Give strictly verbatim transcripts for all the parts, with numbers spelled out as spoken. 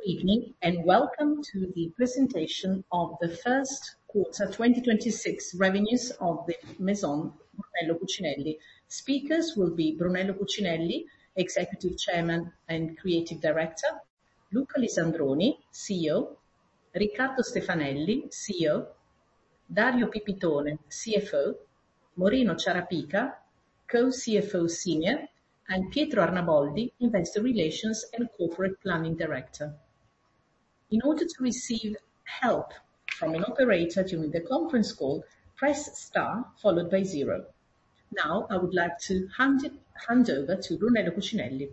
evening and welcome to the presentation of the first quarter twenty twenty-six revenues of the Maison Brunello Cucinelli. Speakers will be Brunello Cucinelli, Executive Chairman and Creative Director, Luca Lisandroni, C E O, Riccardo Stefanelli, C E O, Dario Pipitone, C F O, Moreno Ciarapica, Co-C F O Senior, and Pietro Arnaboldi, Investor Relations and Corporate Planning Director. In order to receive help from an operator during the conference call, press star followed by zero. Now I would like to hand, it, hand over to Brunello Cucinelli.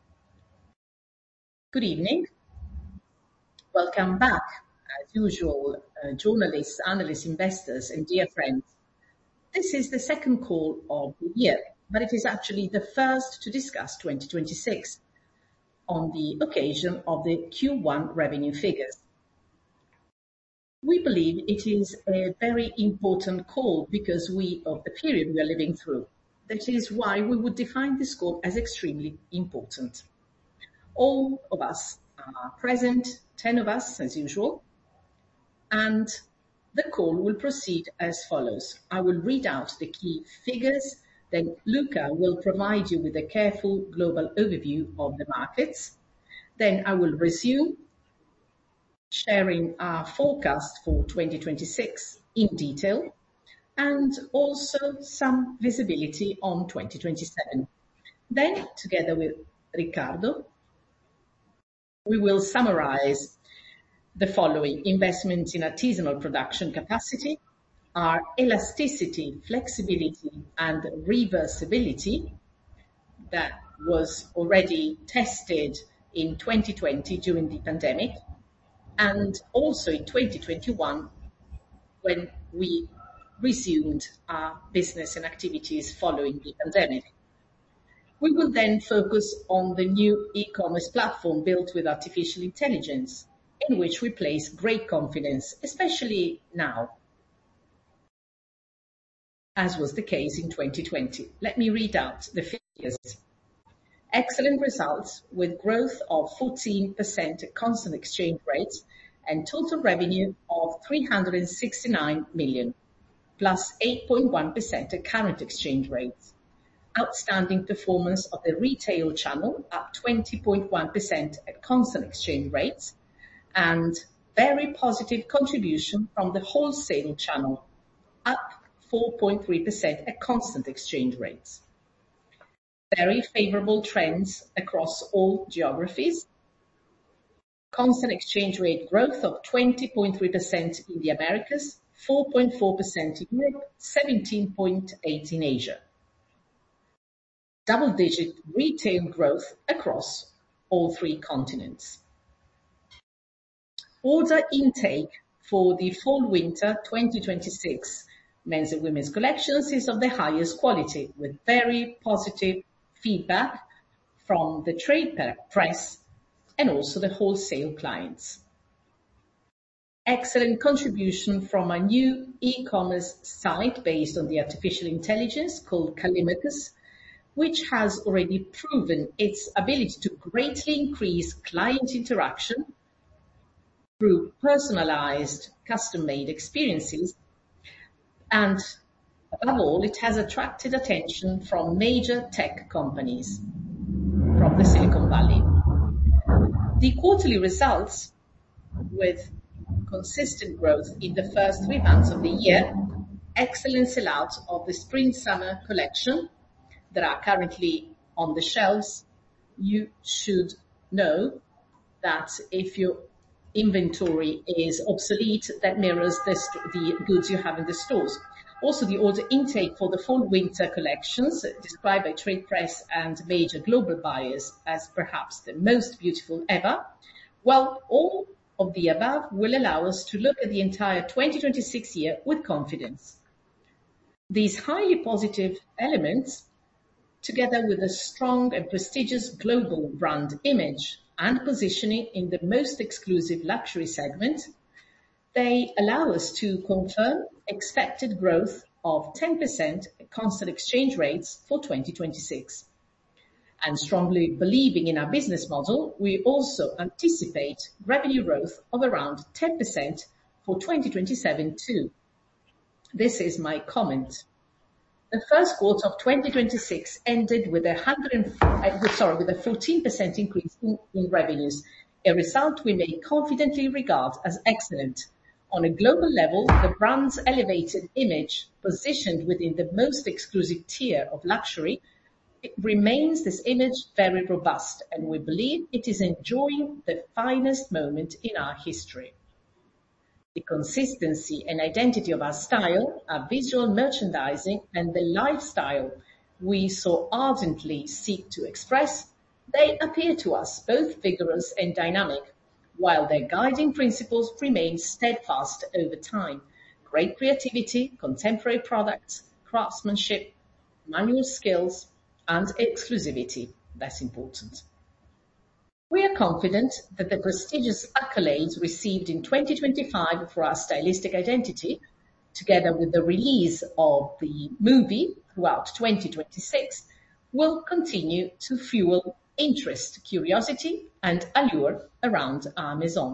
Good evening. Welcome back, as usual, uh, journalists, analysts, investors, and dear friends. This is the second call of the year, but it is actually the first to discuss twenty twenty-six on the occasion of the Q one revenue figures. We believe it is a very important call because we, of the period we are living through. That is why we would define this call as extremely important. All of us are present, ten of us as usual, and the call will proceed as follows. I will read out the key figures, then Luca will provide you with a careful global overview of the markets. Then I will resume sharing our forecast for twenty twenty-six in detail and also some visibility on twenty twenty-seven. Then, together with Riccardo, we will summarize the following: investments in artisanal production capacity, our elasticity, flexibility, and reversibility that was already tested in twenty twenty during the pandemic, and also in twenty twenty-one when we resumed our business and activities following the pandemic. We will then focus on the new e-commerce platform built with artificial intelligence, in which we place great confidence, especially now, as was the case in twenty twenty. Let me read out the figures. Excellent results with growth of fourteen percent at constant exchange rates and total revenue of three hundred sixty-nine million, plus eight point one percent at current exchange rates. Outstanding performance of the retail channel, up twenty point one percent at constant exchange rates, and very positive contribution from the wholesale channel, up four point three percent at constant exchange rates. Very favorable trends across all geographies. Constant exchange rate growth of twenty point three percent in the Americas, four point four percent in Europe, seventeen point eight percent in Asia. Double-digit retail growth across all three continents. Order intake for the fall-winter twenty twenty-six men's and women's collections is of the highest quality, with very positive feedback from the trade press and also the wholesale clients. Excellent contribution from a new e-commerce site based on the artificial intelligence called Callimachus, which has already proven its ability to greatly increase client interaction through personalized, custom-made experiences. And above all, it has attracted attention from major tech companies from the Silicon Valley. The quarterly results, with consistent growth in the first three months of the year, excellent sellout of the spring-summer collection that are currently on the shelves. You should know that if your inventory is obsolete, that mirrors the, the goods you have in the stores. Also, the order intake for the fall-winter collections, described by trade press and major global buyers as perhaps the most beautiful ever. Well, all of the above will allow us to look at the entire twenty twenty-six year with confidence. These highly positive elements, together with a strong and prestigious global brand image and positioning in the most exclusive luxury segment, they allow us to confirm expected growth of ten percent at constant exchange rates for twenty twenty-six. And strongly believing in our business model, we also anticipate revenue growth of around ten percent for twenty twenty-seven too. This is my comment. The first quarter of twenty twenty-six ended with a hundred, uh, sorry, with a fourteen percent increase in, in revenues, a result we may confidently regard as excellent. On a global level, the brand's elevated image, positioned within the most exclusive tier of luxury, it remains this image very robust, and we believe it is enjoying the finest moment in our history. The consistency and identity of our style, our visual merchandising, and the lifestyle we so ardently seek to express, they appear to us both vigorous and dynamic, while their guiding principles remain steadfast over time. Great creativity, contemporary products, craftsmanship, manual skills, and exclusivity. That's important. We are confident that the prestigious accolades received in twenty twenty-five for our stylistic identity, together with the release of the movie throughout twenty twenty-six, will continue to fuel interest, curiosity, and allure around our maison.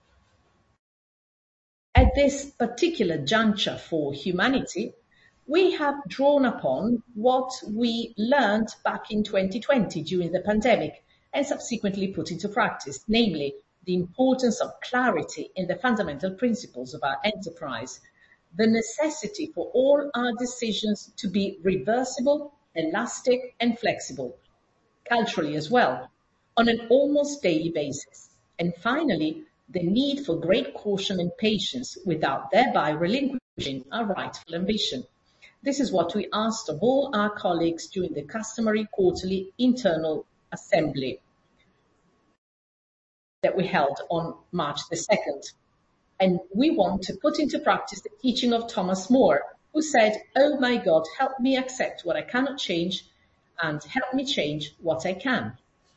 At this particular juncture for humanity, we have drawn upon what we learned back in twenty twenty during the pandemic and subsequently put into practice, namely the importance of clarity in the fundamental principles of our enterprise, the necessity for all our decisions to be reversible, elastic, and flexible, culturally as well, on an almost daily basis. And finally, the need for great caution and patience without thereby relinquishing our rightful ambition. This is what we asked of all our colleagues during the customary quarterly internal assembly that we held on March the second. And we want to put into practice the teaching of Thomas More, who said, "Oh my God, help me accept what I cannot change and help me change what I can."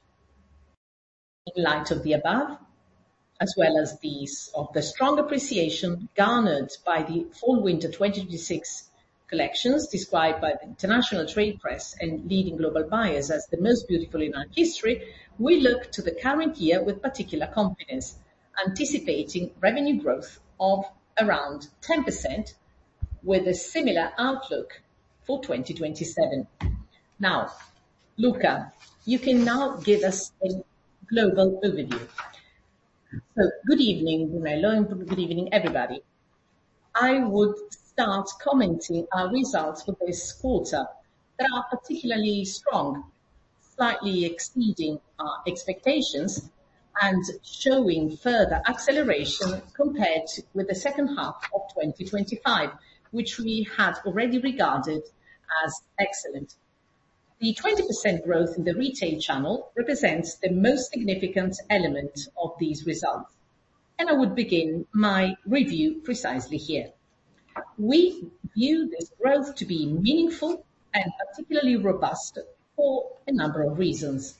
In light of the above, as well as these of the strong appreciation garnered by the Fall-Winter twenty twenty-six collections, described by the international trade press and leading global buyers as the most beautiful in our history, we look to the current year with particular confidence, anticipating revenue growth of around ten percent with a similar outlook for twenty twenty-seven. Now, Luca, you can now give us a global overview. So, good evening, Brunello, and good evening, everybody. I would start commenting our results for this quarter that are particularly strong, slightly exceeding our expectations and showing further acceleration compared to, with the second half of twenty twenty-five, which we had already regarded as excellent. The twenty percent growth in the retail channel represents the most significant element of these results, and I would begin my review precisely here. We view this growth to be meaningful and particularly robust for a number of reasons.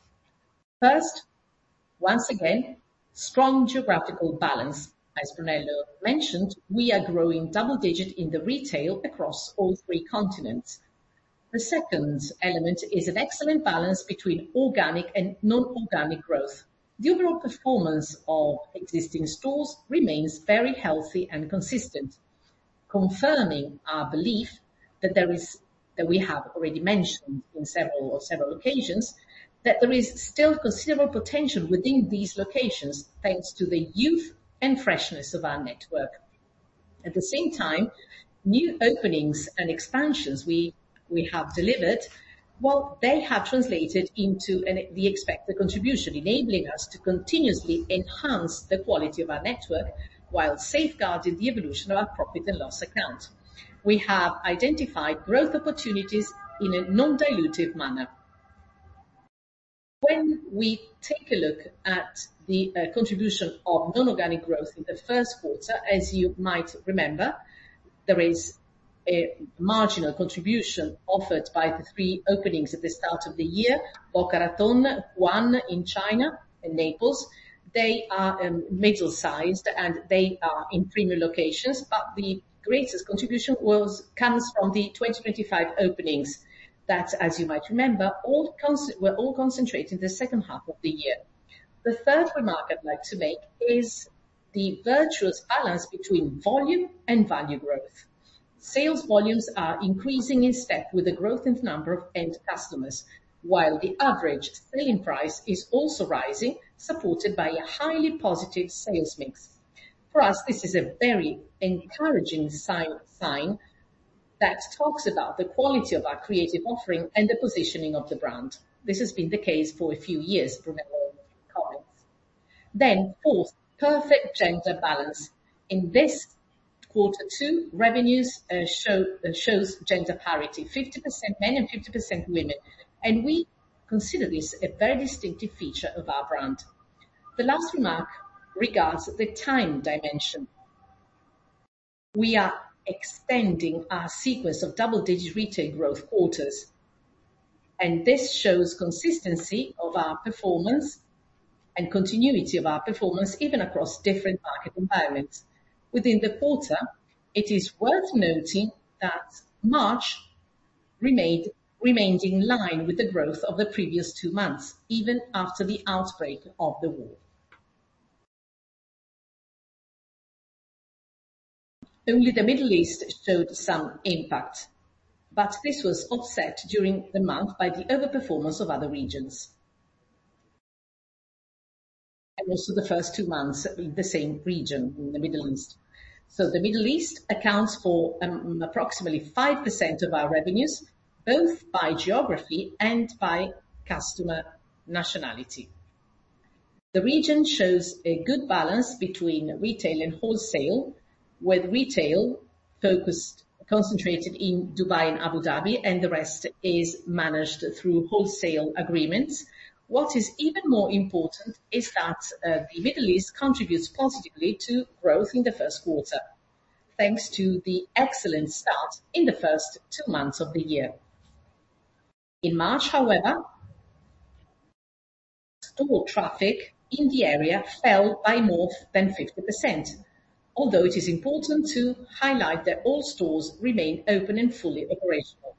First, once again, strong geographical balance. As Brunello mentioned, we are growing double-digit in the retail across all three continents. The second element is an excellent balance between organic and non-organic growth. The overall performance of existing stores remains very healthy and consistent, confirming our belief that there is, that we have already mentioned in several or several occasions, that there is still considerable potential within these locations thanks to the youth and freshness of our network. At the same time, new openings and expansions we, we have delivered, well, they have translated into an, the expected contribution, enabling us to continuously enhance the quality of our network while safeguarding the evolution of our profit and loss account. We have identified growth opportunities in a non-dilutive manner. When we take a look at the uh, contribution of non-organic growth in the first quarter, as you might remember, there is a marginal contribution offered by the three openings at the start of the year, Boca Raton, Wuhan in China, and Naples. They are um, middle-sized and they are in premium locations, but the greatest contribution was comes from the twenty twenty-five openings that, as you might remember, all were all concentrated in the second half of the year. The third remark I'd like to make is the virtuous balance between volume and value growth. Sales volumes are increasing in step with the growth in the number of end customers, while the average selling price is also rising, supported by a highly positive sales mix. For us, this is a very encouraging sign, sign that talks about the quality of our creative offering and the positioning of the brand. This has been the case for a few years, Brunello comments. Then, fourth, perfect gender balance. In this quarter two, revenues uh, show, uh, shows gender parity, fifty percent men and fifty percent women. And we consider this a very distinctive feature of our brand. The last remark regards the time dimension. We are extending our sequence of double-digit retail growth quarters, and this shows consistency of our performance and continuity of our performance even across different market environments. Within the quarter, it is worth noting that March remained, remained in line with the growth of the previous two months, even after the outbreak of the war. Only the Middle East showed some impact, but this was offset during the month by the overperformance of other regions. And also the first two months in the same region, in the Middle East. So the Middle East accounts for um, approximately five percent of our revenues, both by geography and by customer nationality. The region shows a good balance between retail and wholesale, with retail focused, concentrated in Dubai and Abu Dhabi, and the rest is managed through wholesale agreements. What is even more important is that uh, the Middle East contributes positively to growth in the first quarter, thanks to the excellent start in the first two months of the year. In March, however, store traffic in the area fell by more than fifty percent. Although it is important to highlight that all stores remain open and fully operational.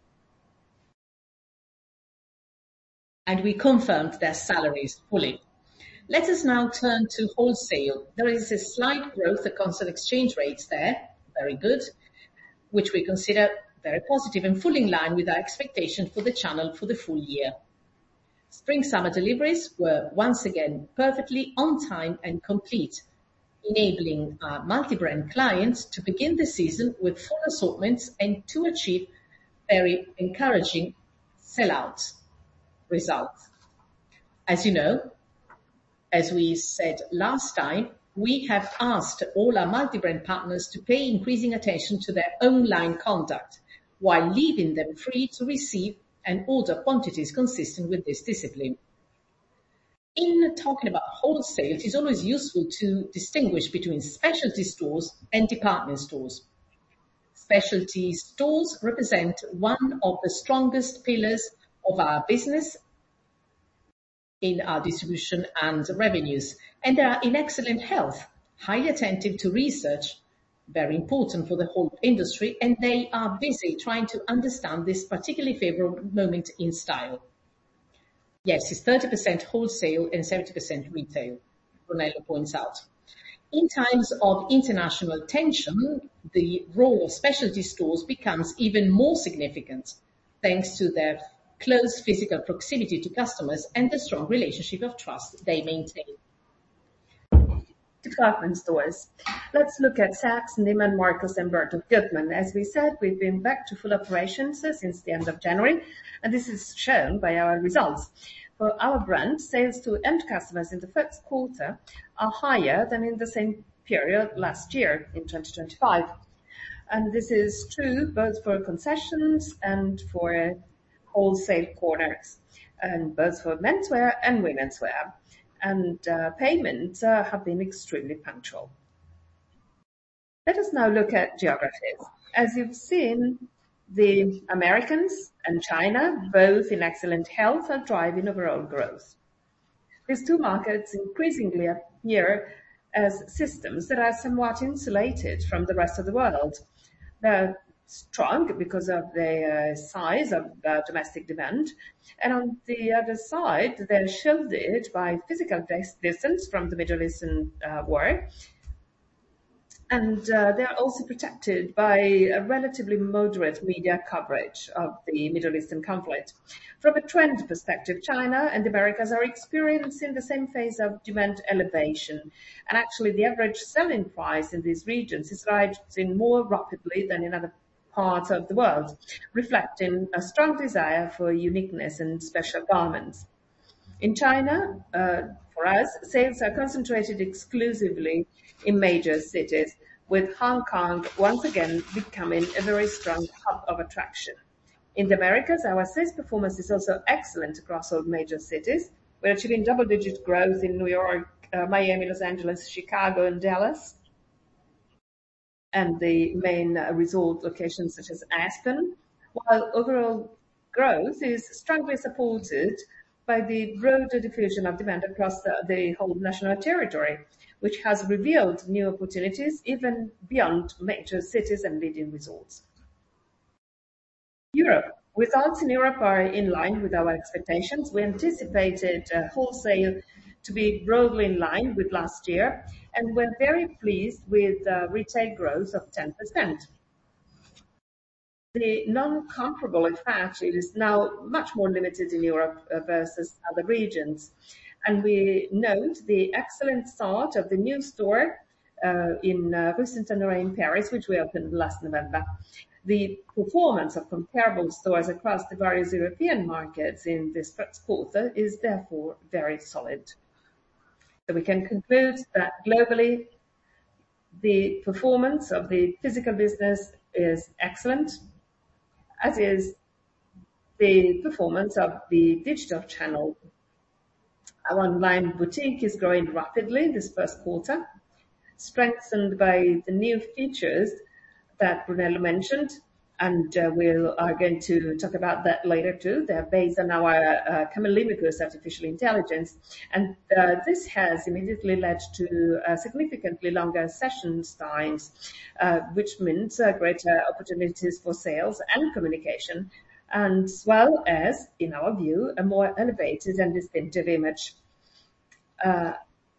And we confirmed their salaries fully. Let us now turn to wholesale. There is a slight growth at constant exchange rates there, very good, which we consider very positive and fully in line with our expectation for the channel for the full year. Spring-summer deliveries were once again perfectly on time and complete, enabling our multi-brand clients to begin the season with full assortments and to achieve very encouraging sell-out results. As you know, as we said last time, we have asked all our multi-brand partners to pay increasing attention to their own line conduct while leaving them free to receive and order quantities consistent with this discipline. In talking about wholesale, it is always useful to distinguish between specialty stores and department stores. Specialty stores represent one of the strongest pillars of our business in our distribution and revenues, and they are in excellent health, highly attentive to research, very important for the whole industry, and they are busy trying to understand this particularly favorable moment in style. Yes, it's thirty percent wholesale and seventy percent retail, Brunello points out. In times of international tension, the role of specialty stores becomes even more significant, thanks to their close physical proximity to customers and the strong relationship of trust they maintain. Department stores. Let's look at Saks, Neiman Marcus and Bergdorf Goodman. As we said, we've been back to full operations since the end of January, and this is shown by our results. For our brand, sales to end customers in the first quarter are higher than in the same period last year in twenty twenty-five. And this is true both for concessions and for wholesale corners, and both for menswear and womenswear. And uh, payments uh, have been extremely punctual. Let us now look at geographies. As you've seen, the Americans and China, both in excellent health, are driving overall growth. These two markets increasingly appear as systems that are somewhat insulated from the rest of the world. They're strong because of the uh, size of uh, domestic demand. And on the other side, they're shielded by physical dis- distance from the Middle Eastern uh, war. And uh, they're also protected by a relatively moderate media coverage of the Middle Eastern conflict. From a trend perspective, China and the Americas are experiencing the same phase of demand elevation. And actually, the average selling price in these regions is rising more rapidly than in other parts of the world, reflecting a strong desire for uniqueness and special garments. In China, uh, for us, sales are concentrated exclusively in major cities, with Hong Kong once again becoming a very strong hub of attraction. In the Americas, our sales performance is also excellent across all major cities. We're achieving double-digit growth in New York, uh, Miami, Los Angeles, Chicago, and Dallas, and the main uh, resort locations such as Aspen, while overall growth is strongly supported by the broader diffusion of demand across the, the whole national territory, which has revealed new opportunities even beyond major cities and leading resorts. Europe. Results in Europe are in line with our expectations. We anticipated uh, wholesale to be broadly in line with last year, and we're very pleased with uh, retail growth of ten percent. The non-comparable effect is now much more limited in Europe uh, versus other regions. And we note the excellent start of the new store uh, in uh, Rue Saint-Honoré in Paris, which we opened last November. The performance of comparable stores across the various European markets in this first quarter is therefore very solid. So we can conclude that globally, the performance of the physical business is excellent, as is the performance of the digital channel. Our online boutique is growing rapidly this first quarter, strengthened by the new features that Brunello mentioned, and uh, we are going to talk about that later too. They're based on our uh, Camelimachus artificial intelligence, and uh, this has immediately led to uh, significantly longer session times, uh, which means uh, greater opportunities for sales and communication, and as well as, in our view, a more elevated and distinctive image. Uh,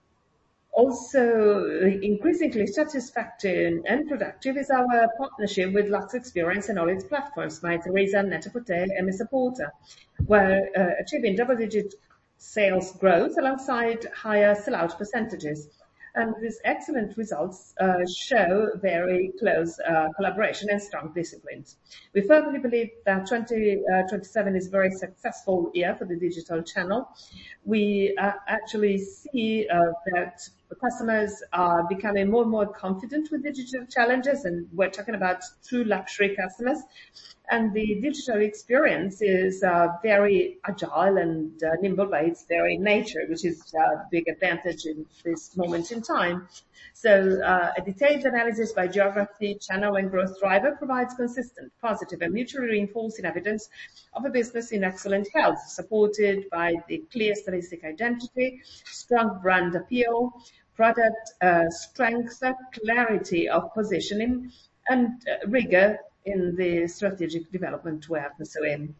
Also, increasingly satisfactory and productive is our partnership with Lux Experience and all its platforms, Mytheresa, Net-a-Porter, and Messaporta, where uh, achieving double-digit sales growth alongside higher sellout percentages. And these excellent results uh, show very close uh, collaboration and strong disciplines. We firmly believe that twenty twenty-seven is a very successful year for the digital channel. We uh, actually see uh, that the customers are becoming more and more confident with digital challenges, and we're talking about true luxury customers. And the digital experience is uh, very agile and uh, nimble by its very nature, which is a big advantage in this moment in time. So uh, a detailed analysis by geography, channel, and growth driver provides consistent, positive, and mutually reinforcing evidence of a business in excellent health, supported by the clear stylistic identity, strong brand appeal, product uh, strength, clarity of positioning, and uh, rigor in the strategic development we are pursuing.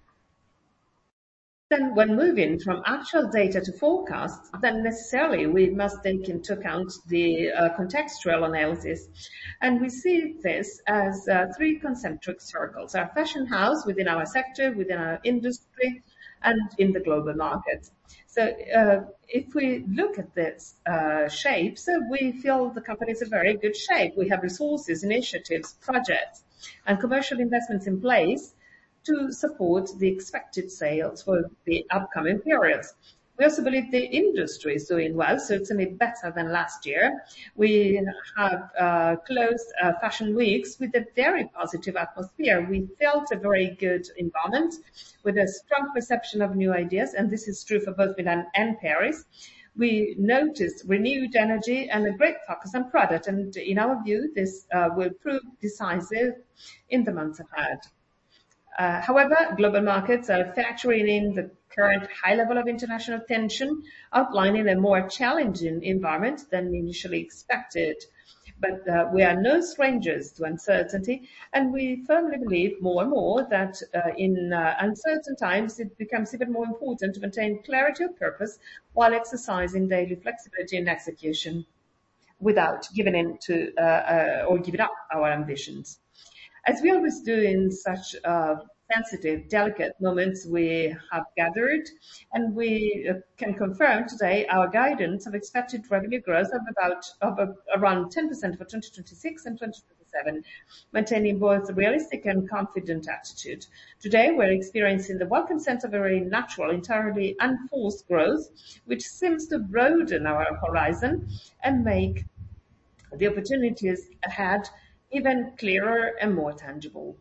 Then when moving from actual data to forecasts, then necessarily we must take into account the uh, contextual analysis. And we see this as uh, three concentric circles: our fashion house within our sector, within our industry, and in the global market. So uh, if we look at this uh, shape, so we feel the company is in very good shape. We have resources, initiatives, projects, and commercial investments in place to support the expected sales for the upcoming periods. We also believe the industry is doing well, certainly better than last year. We have uh, closed uh, fashion weeks with a very positive atmosphere. We felt a very good environment with a strong perception of new ideas, and this is true for both Milan and Paris. We noticed renewed energy and a great focus on product, and in our view, this uh, will prove decisive in the months ahead. Uh, however, global markets are factoring in the current high level of international tension, outlining a more challenging environment than initially expected. But uh, we are no strangers to uncertainty, and we firmly believe more and more that uh, in uh, uncertain times it becomes even more important to maintain clarity of purpose while exercising daily flexibility in execution without giving in to uh, uh, or giving up our ambitions. As we always do in such uh, sensitive, delicate moments, we have gathered and we uh, can confirm today our guidance of expected revenue growth of about of uh, around ten percent for twenty twenty-six and twenty twenty-seven, maintaining both a realistic and confident attitude. Today, we're experiencing the welcome sense of a very natural, entirely unforced growth, which seems to broaden our horizon and make the opportunities ahead even clearer and more tangible.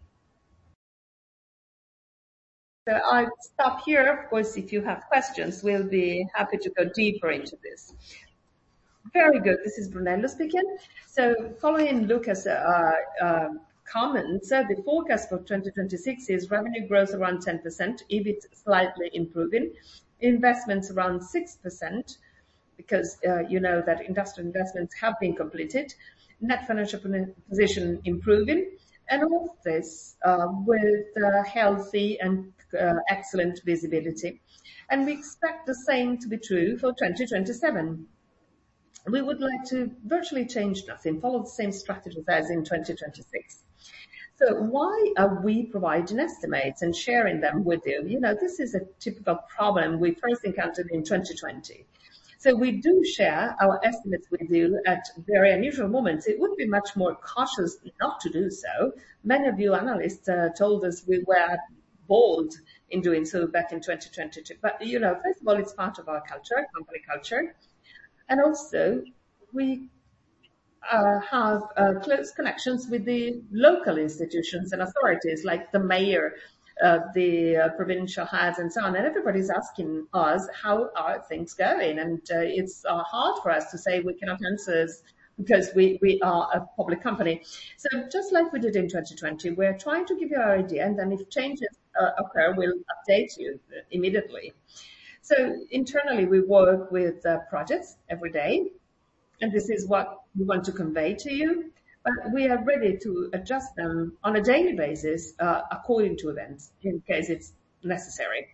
So I'll stop here. Of course, if you have questions, we'll be happy to go deeper into this. Very good. This is Brunello speaking. So following Luca's uh, uh, comments, uh, the forecast for twenty twenty-six is revenue growth around ten percent, EBIT slightly improving, investments around six percent, because uh, you know that industrial investments have been completed, net financial position improving, and all of this uh, with uh, healthy and uh, excellent visibility. And we expect the same to be true for twenty twenty-seven. We would like to virtually change nothing, follow the same strategies as in twenty twenty-six. So why are we providing estimates and sharing them with you? You know, this is a typical problem we first encountered in twenty twenty. So we do share our estimates with you at very unusual moments. It would be much more cautious not to do so. Many of you analysts uh, told us we were bold in doing so back in twenty twenty-two. But, you know, first of all, it's part of our culture, company culture. And also, we uh, have uh, close connections with the local institutions and authorities like the mayor, uh, the uh, provincial heads and so on. And everybody's asking us, how are things going? And uh, it's uh, hard for us to say we cannot answer because we, we are a public company. So just like we did in twenty twenty, we're trying to give you our idea, and then if changes uh, occur, we'll update you immediately. So internally, we work with uh, projects every day, and this is what we want to convey to you. But we are ready to adjust them on a daily basis uh, according to events in case it's necessary.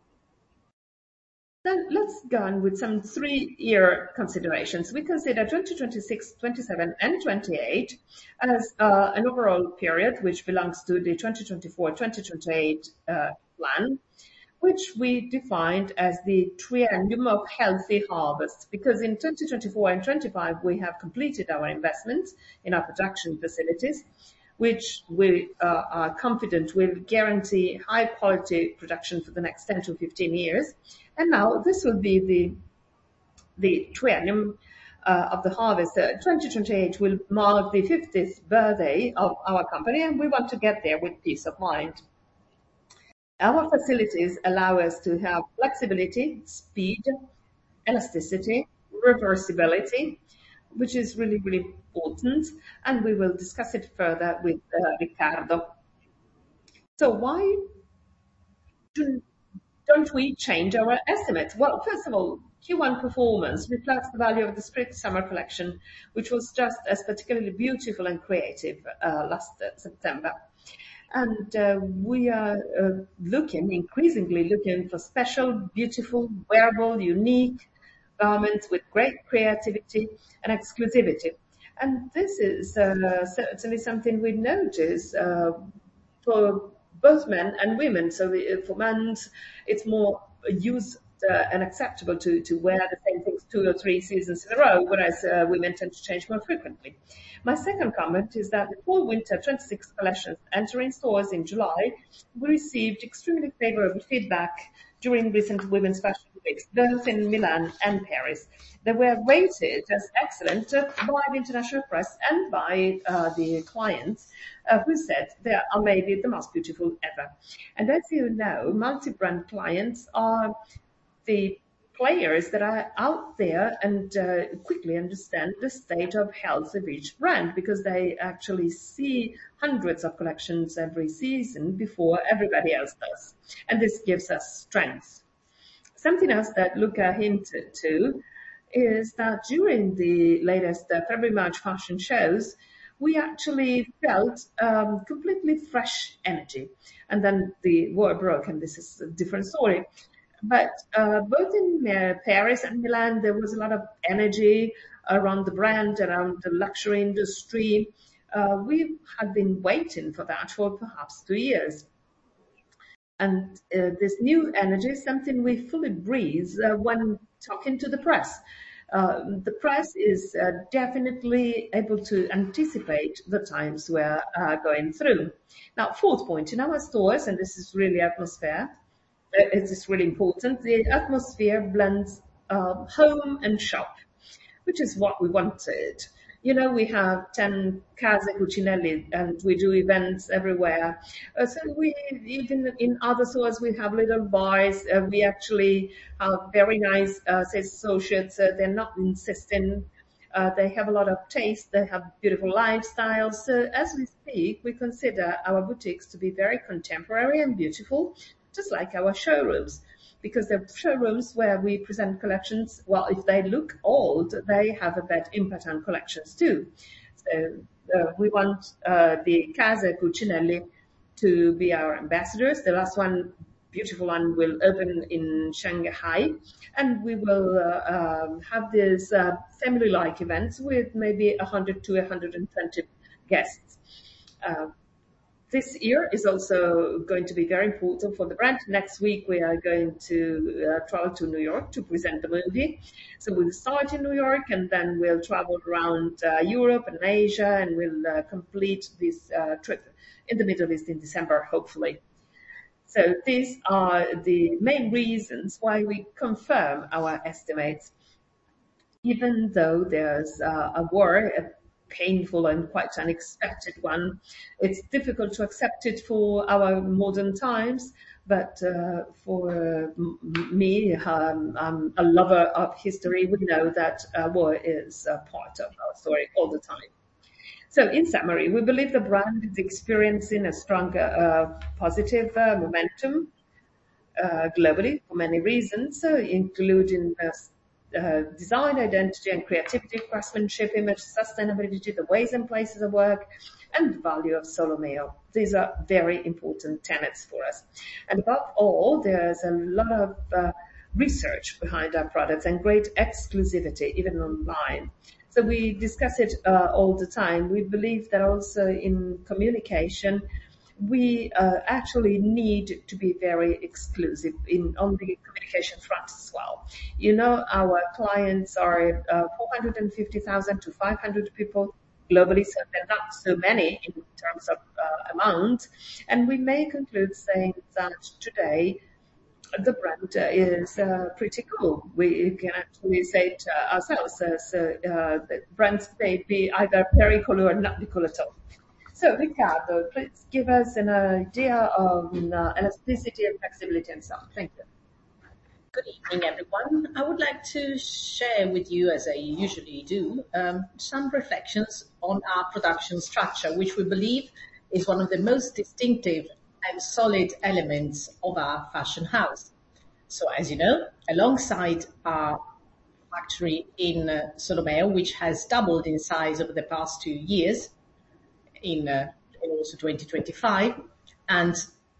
Then let's go on with some three-year considerations. We consider twenty twenty-six, twenty-seven, and twenty-eight as uh, an overall period which belongs to the twenty twenty-four, twenty twenty-eight uh, plan, which we defined as the triennium of healthy harvest, because in twenty twenty-four and twenty-five we have completed our investments in our production facilities, which we uh, are confident will guarantee high quality production for the next ten to fifteen years. And now this will be the, the triennium uh, of the harvest. Uh, twenty twenty-eight will mark the fiftieth birthday of our company, and we want to get there with peace of mind. Our facilities allow us to have flexibility, speed, elasticity, reversibility, which is really, really important, and we will discuss it further with uh, Riccardo. So why do, don't we change our estimates? Well, first of all, Q one performance reflects the value of the spring-summer collection, which was just as particularly beautiful and creative uh, last uh, September. And uh, we are uh, looking, increasingly looking for special, beautiful, wearable, unique garments with great creativity and exclusivity. And this is uh, certainly something we notice uh, for both men and women. So the, for men, it's more used uh, and acceptable to, to wear the same things two or three seasons in a row, whereas uh, women tend to change more frequently. My second comment is that the fall-winter twenty-six collections entering stores in July, we received extremely favorable feedback during recent women's fashion weeks, both in Milan and Paris. They were rated as excellent by the international press and by uh, the clients uh, who said they are maybe the most beautiful ever. And as you know, multi-brand clients are the players that are out there and uh, quickly understand the state of health of each brand, because they actually see hundreds of collections every season before everybody else does. And this gives us strength. Something else that Luca hinted to is that during the latest uh, February-March fashion shows, we actually felt um, completely fresh energy. And then the war broke, and this is a different story. But uh, both in uh, Paris and Milan, there was a lot of energy around the brand, around the luxury industry. Uh, we had been waiting for that for perhaps two years. And uh, this new energy is something we fully breathe uh, when talking to the press. Uh, the press is uh, definitely able to anticipate the times we're uh, going through. Now, fourth point, in our stores, and this is really atmosphere, uh, it is really important, the atmosphere blends um, home and shop, which is what we wanted. You know, we have ten Case Cucinelli and we do events everywhere. Uh, so we, even in other stores, we have little bars. Uh, we actually have very nice uh, sales associates. Uh, they're not insisting. Uh, they have a lot of taste. They have beautiful lifestyles. So as we speak, we consider our boutiques to be very contemporary and beautiful, just like our showrooms. Because the showrooms where we present collections, well, if they look old, they have a bad impact on collections too. So uh, we want uh, the Casa Cucinelli to be our ambassadors. The last one, beautiful one, will open in Shanghai, and we will uh, um, have these uh, family-like events with maybe one hundred to one hundred twenty guests. Uh, This year is also going to be very important for the brand. Next week, we are going to uh, travel to New York to present the movie. So we'll start in New York, and then we'll travel around uh, Europe and Asia, and we'll uh, complete this uh, trip in the Middle East in December, hopefully. So these are the main reasons why we confirm our estimates. Even though there's uh, a war, a painful and quite unexpected one. It's difficult to accept it for our modern times, but uh, for uh, me, um, I'm a lover of history. We know that uh, war is a part of our story all the time. So in summary, we believe the brand is experiencing a strong uh, positive uh, momentum uh, globally for many reasons, uh, including uh, Uh, design, identity and creativity, craftsmanship, image, sustainability, the ways and places of work, and the value of Solomeo. These are very important tenets for us. And above all, there's a lot of uh, research behind our products and great exclusivity, even online. So we discuss it uh, all the time. We believe that also in communication, we uh, actually need to be very exclusive in on the communication front as well. You know, our clients are uh, four hundred fifty thousand to five hundred people globally, so they're not so many in terms of uh, amount. And we may conclude saying that today the brand uh, is uh, pretty cool. We can actually say it uh, ourselves. Uh, so uh, the brands may be either very cool or not be cool at all. So, Riccardo, please give us an idea of uh, elasticity and flexibility and so on. Thank you. Good evening, everyone. I would like to share with you, as I usually do, um, some reflections on our production structure, which we believe is one of the most distinctive and solid elements of our fashion house. So, as you know, alongside our factory in uh, Solomeo, which has doubled in size over the past two years, in, uh, in also twenty twenty-five, and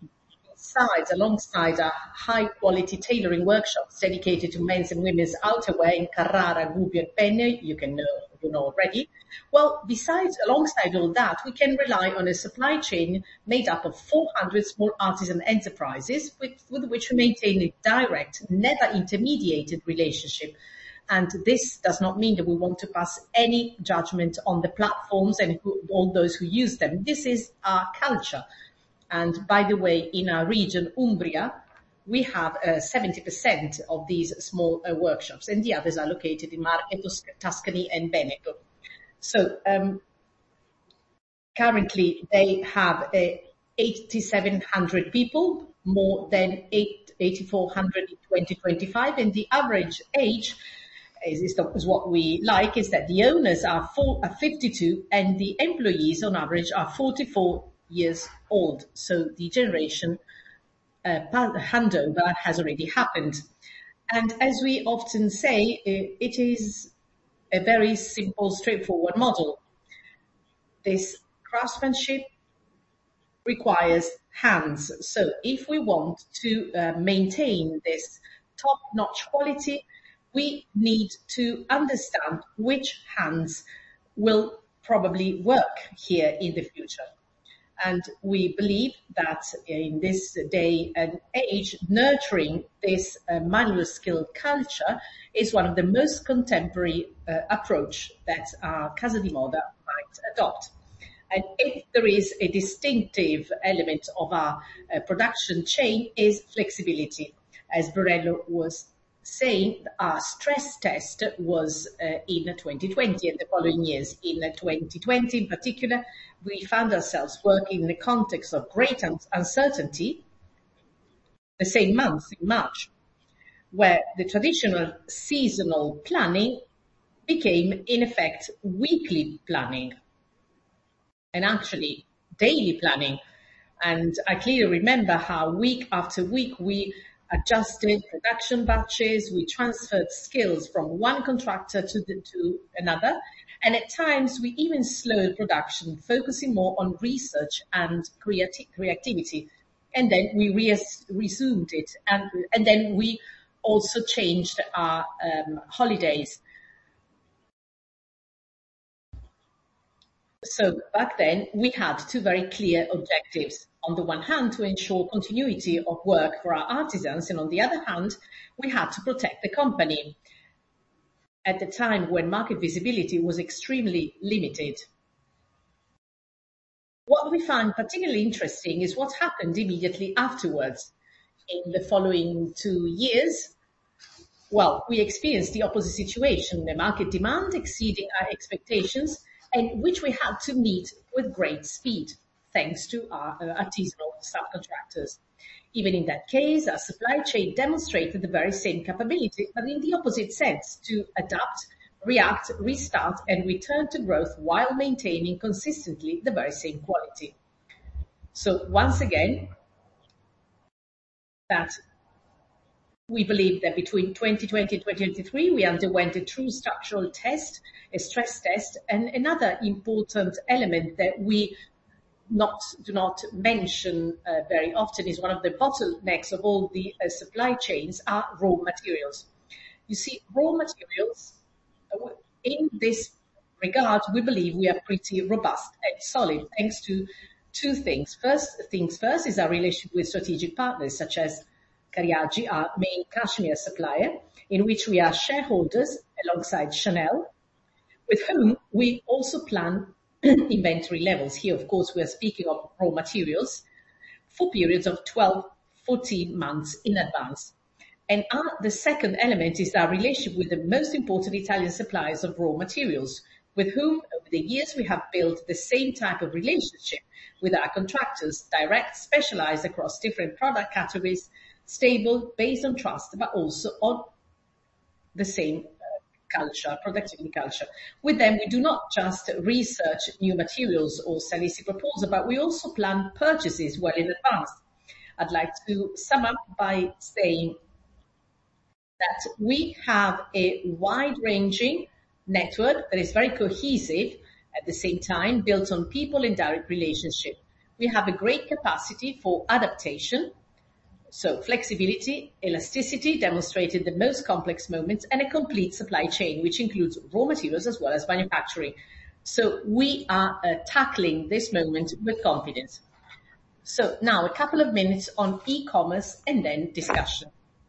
besides, alongside our high-quality tailoring workshops dedicated to men's and women's outerwear in Carrara, Gubbio, and Penne, you can know, you know already. Well, besides, alongside all that, we can rely on a supply chain made up of four hundred small artisan enterprises with, with which we maintain a direct, never intermediated relationship. And this does not mean that we want to pass any judgment on the platforms and who, all those who use them. This is our culture. And by the way, in our region, Umbria, we have uh, seventy percent of these small uh, workshops, and the others are located in Marche, Tus- Tuscany, and Veneto. So um, currently they have uh, eight thousand seven hundred people, more than eight thousand four hundred in twenty twenty-five, and the average age Is, is what we like is that the owners are, four, are fifty-two and the employees on average are forty-four years old. So the generation uh, handover has already happened. And as we often say, it is a very simple, straightforward model. This craftsmanship requires hands. So if we want to uh, maintain this top-notch quality, we need to understand which hands will probably work here in the future. And we believe that in this day and age, nurturing this uh, manual skill culture is one of the most contemporary uh, approach that uh, Casa di Moda might adopt. And if there is a distinctive element of our uh, production chain is flexibility. As Brunello was saying, our stress test was uh, in twenty twenty and the following years. In twenty twenty in particular, we found ourselves working in the context of great un- uncertainty the same month, in March, where the traditional seasonal planning became, in effect, weekly planning and actually daily planning. And I clearly remember how week after week we adjusted production batches, we transferred skills from one contractor to, the, to another, and at times we even slowed production, focusing more on research and creati- creativity. And then we res- resumed it, and, and then we also changed our um, holidays. So back then, we had two very clear objectives. On the one hand, to ensure continuity of work for our artisans, and on the other hand, we had to protect the company at the time when market visibility was extremely limited. What we find particularly interesting is what happened immediately afterwards. In the following two years, well, we experienced the opposite situation, the market demand exceeding our expectations, and which we had to meet with great speed, thanks to our uh, artisanal subcontractors. Even in that case, our supply chain demonstrated the very same capability, but in the opposite sense, to adapt, react, restart, and return to growth while maintaining consistently the very same quality. So once again, that we believe that between twenty twenty and twenty twenty-three, we underwent a true structural test, a stress test, and another important element that we not do not mention uh, very often is one of the bottlenecks of all the uh, supply chains are raw materials. You see, raw materials, uh, in this regard, we believe we are pretty robust and solid thanks to two things. First things first is our relationship with strategic partners such as Cariaggi, our main cashmere supplier, in which we are shareholders alongside Chanel, with whom we also plan inventory levels. Here, of course, we are speaking of raw materials for periods of twelve, fourteen months in advance. And our, the second element is our relationship with the most important Italian suppliers of raw materials, with whom over the years we have built the same type of relationship with our contractors, direct, specialized across different product categories, stable, based on trust, but also on the same uh, culture, productivity culture. With them, we do not just research new materials or solicit proposals, but we also plan purchases well in advance. I'd like to sum up by saying that we have a wide-ranging network that is very cohesive at the same time, built on people in direct relationship. We have a great capacity for adaptation, so flexibility, elasticity demonstrated the most complex moments, and a complete supply chain, which includes raw materials as well as manufacturing. So we are uh, tackling this moment with confidence. So now a couple of minutes on e-commerce and then discussion.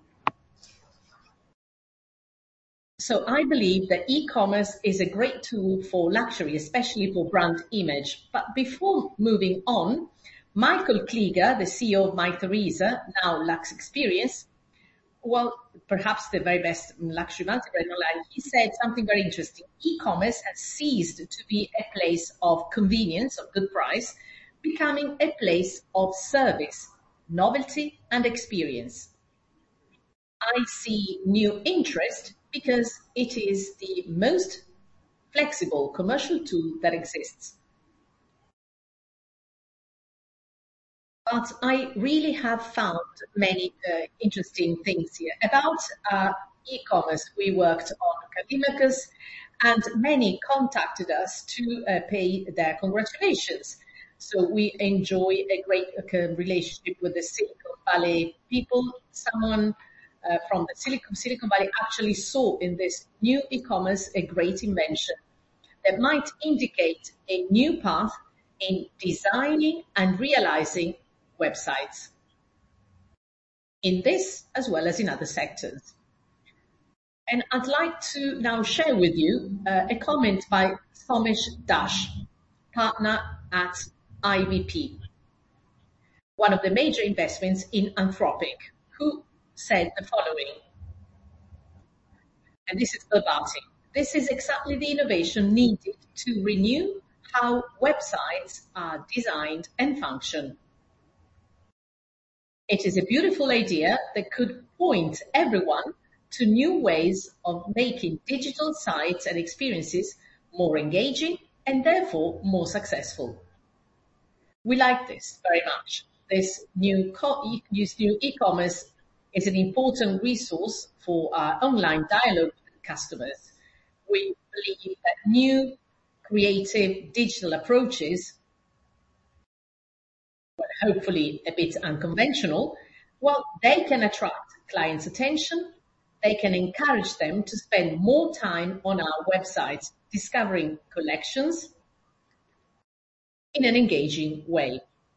So I believe that e-commerce is a great tool for luxury, especially for brand image. But before moving on, Michael Kliger, the C E O of Mytheresa, now Lux Experience, well, perhaps the very best luxury multi-brand online, he said something very interesting. E-commerce has ceased to be a place of convenience, of good price, becoming a place of service, novelty, and experience. I see new interest because it is the most flexible commercial tool that exists. but I really have found many uh, interesting things here. About uh, e-commerce, we worked on Callimachus, and many contacted us to uh, pay their congratulations. So we enjoy a great uh, relationship with the Silicon Valley people. Someone uh, from the Silicon, Silicon Valley actually saw in this new e-commerce a great invention that might indicate a new path in designing and realizing websites, in this as well as in other sectors. And I'd like to now share with you uh, a comment by Somesh Dash, partner at I B P, one of the major investments in Anthropic, who said the following, and this is verbatim: "This is exactly the innovation needed to renew how websites are designed and function. It is a beautiful idea that could point everyone to new ways of making digital sites and experiences more engaging and therefore more successful." We like this very much. This new, co- this new e-commerce is an important resource for our online dialogue with customers. We believe that new creative digital approaches, well, hopefully a bit unconventional, well, they can attract clients' attention. They can encourage them to spend more time on our websites, discovering collections in an engaging way.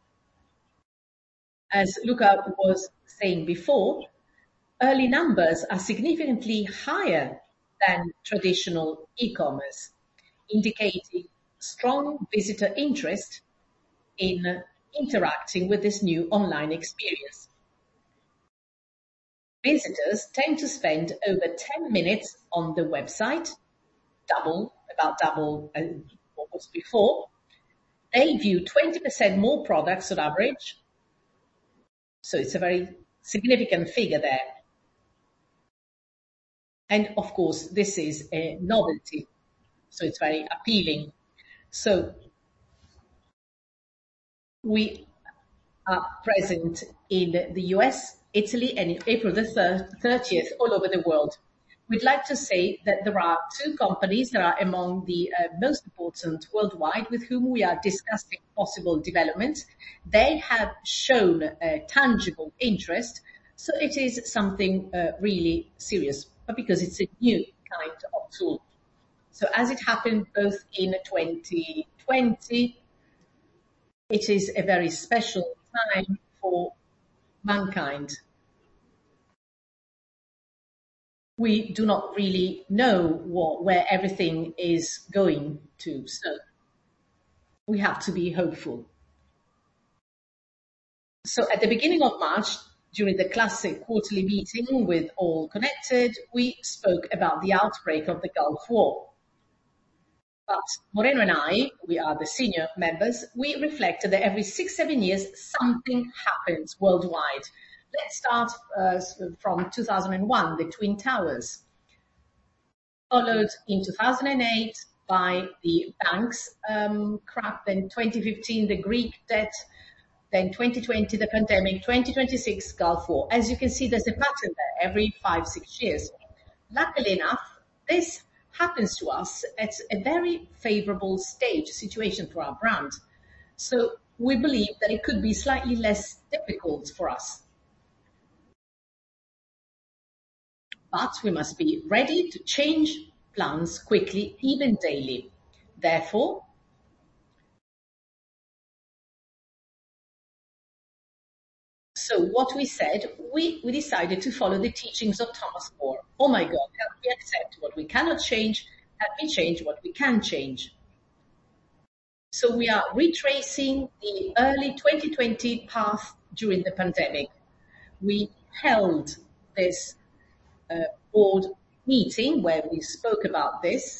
As Luca was saying before, early numbers are significantly higher than traditional e-commerce, indicating strong visitor interest in interacting with this new online experience. Visitors tend to spend over ten minutes on the website, double, about double uh, what was before. They view twenty percent more products on average, so it's a very significant figure there. And of course, this is a novelty, so it's very appealing. So we are present in the U S, Italy, and in April the thirtieth all over the world. We'd like to say that there are two companies that are among the uh, most important worldwide with whom we are discussing possible development. They have shown a tangible interest, so it is something uh, really serious, but because it's a new kind of tool. So as it happened both in twenty twenty, it is a very special time for mankind. We do not really know what, where everything is going to, so we have to be hopeful. So at the beginning of March, during the classic quarterly meeting with All Connected, we spoke about the outbreak of the Gulf War. But Moreno and I, we are the senior members, we reflected that every six, seven years, something happens worldwide. Let's start uh, from two thousand one, the Twin Towers, followed in two thousand eight by the banks um, crash, then twenty fifteen, the Greek debt, then twenty twenty, the pandemic, twenty twenty-six, Gulf War. As you can see, there's a pattern there every five, six years. Luckily enough, this happens to us at a very favorable stage situation for our brand. So we believe that it could be slightly less difficult for us. But we must be ready to change plans quickly, even daily. Therefore, so what we said, we, we decided to follow the teachings of Thomas More. Oh my God, help me accept what we cannot change, help me change what we can change. So we are retracing the early twenty twenty path during the pandemic. We held this uh, board meeting where we spoke about this.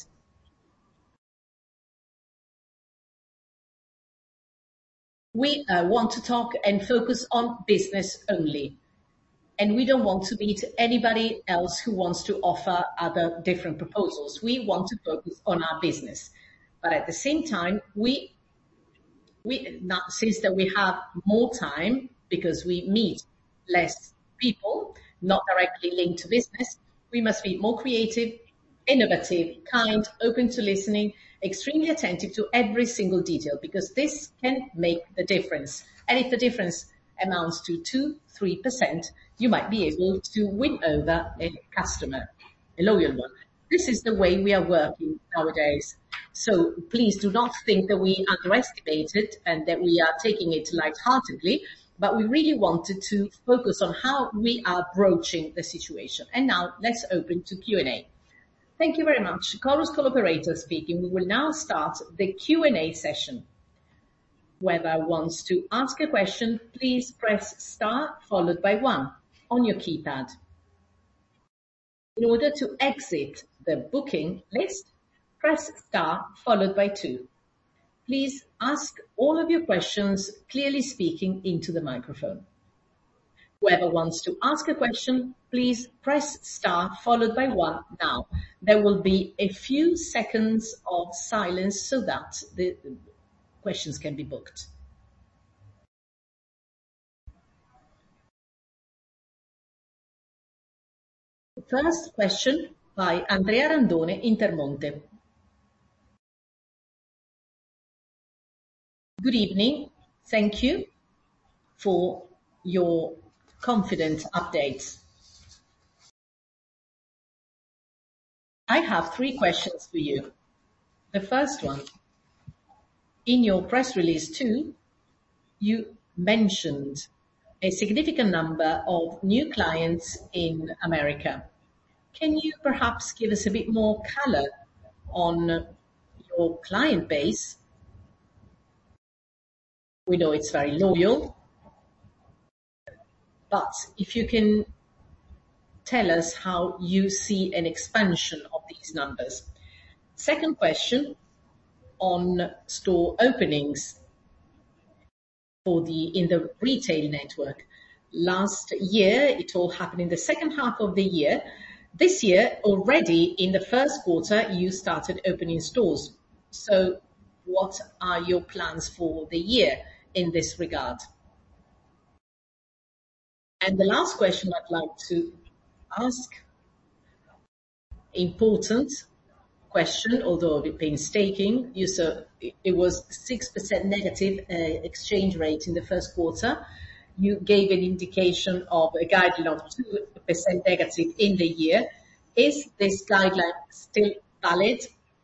We uh, want to talk and focus on business only. And we don't want to meet anybody else who wants to offer other different proposals. We want to focus on our business. But at the same time, we we now, since that we have more time because we meet less people, not directly linked to business, we must be more creative, innovative, kind, open to listening, extremely attentive to every single detail, because this can make the difference. And if the difference amounts to two, three percent, you might be able to win over a customer, a loyal one. This is the way we are working nowadays. So please do not think that we underestimate it and that we are taking it lightheartedly, but we really wanted to focus on how we are broaching the situation. And now let's open to Q and A. Thank you very much. Chorus Call operator speaking. We will now start the Q and A session. Whoever wants to ask a question, please press star followed by one on your keypad. In order to exit the booking list, press star followed by two. Please ask all of your questions clearly speaking into the microphone. Whoever wants to ask a question, please press star followed by one now. There will be a few seconds of silence so that the questions can be booked. First question by Andrea Randone, Intermonte. Good evening. Thank you for your confident updates. I have three questions for you. The first one, in your press release too, you mentioned a significant number of new clients in America. Can you perhaps give us a bit more color on your client base? We know it's very loyal, but if you can tell us how you see an expansion of these numbers. Second question on store openings for the in the retail network. Last year, it all happened in the second half of the year. This year, already in the first quarter, you started opening stores. So what are your plans for the year in this regard? And the last question I'd like to ask, important question, although a bit painstaking, you saw it was six percent negative uh, exchange rate in the first quarter. You gave an indication of a guideline of two percent negative in the year. Is this guideline still valid?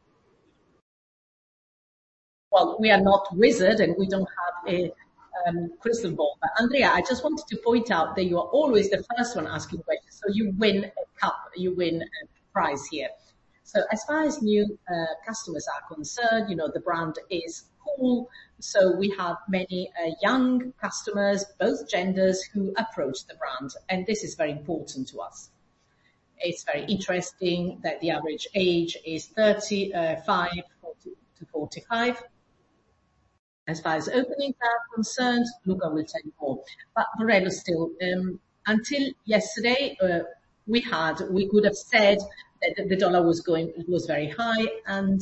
Well, we are not wizard and we don't have a um, crystal ball. But Andrea, I just wanted to point out that you are always the first one asking questions. So you win a cup, you win a prize here. So as far as new uh, customers are concerned, you know, the brand is cool. So we have many uh, young customers, both genders, who approach the brand. And this is very important to us. It's very interesting that the average age is thirty-five to forty-five. As far as openings are concerned, Luca will tell you more. But Morello still, um, until yesterday, uh, we had, we could have said that the dollar was going, it was very high. And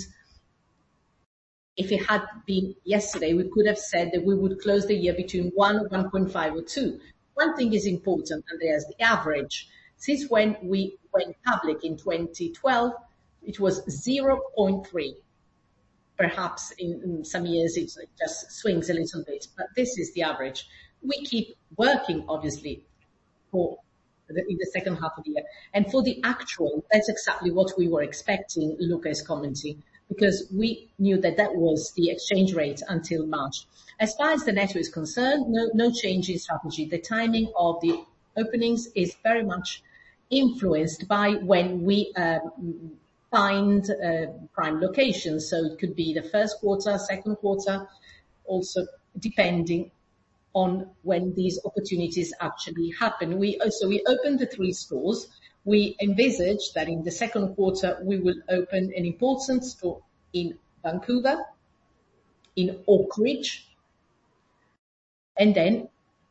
if it had been yesterday, we could have said that we would close the year between one, one point five or two. One thing is important, and there's the average. Since when we went public in twenty twelve, it was zero point three. Perhaps in, in some years it just swings a little bit, but this is the average. We keep working, obviously, for the, in the second half of the year. And for the actual, that's exactly what we were expecting, Luca is commenting, because we knew that that was the exchange rate until March. As far as the network is concerned, no, no change in strategy. The timing of the openings is very much influenced by when we um, find uh, prime locations. So it could be the first quarter, second quarter, also depending on when these opportunities actually happen. We also, we opened the three stores. We envisage that in the second quarter, we will open an important store in Vancouver, in Oak Ridge, and then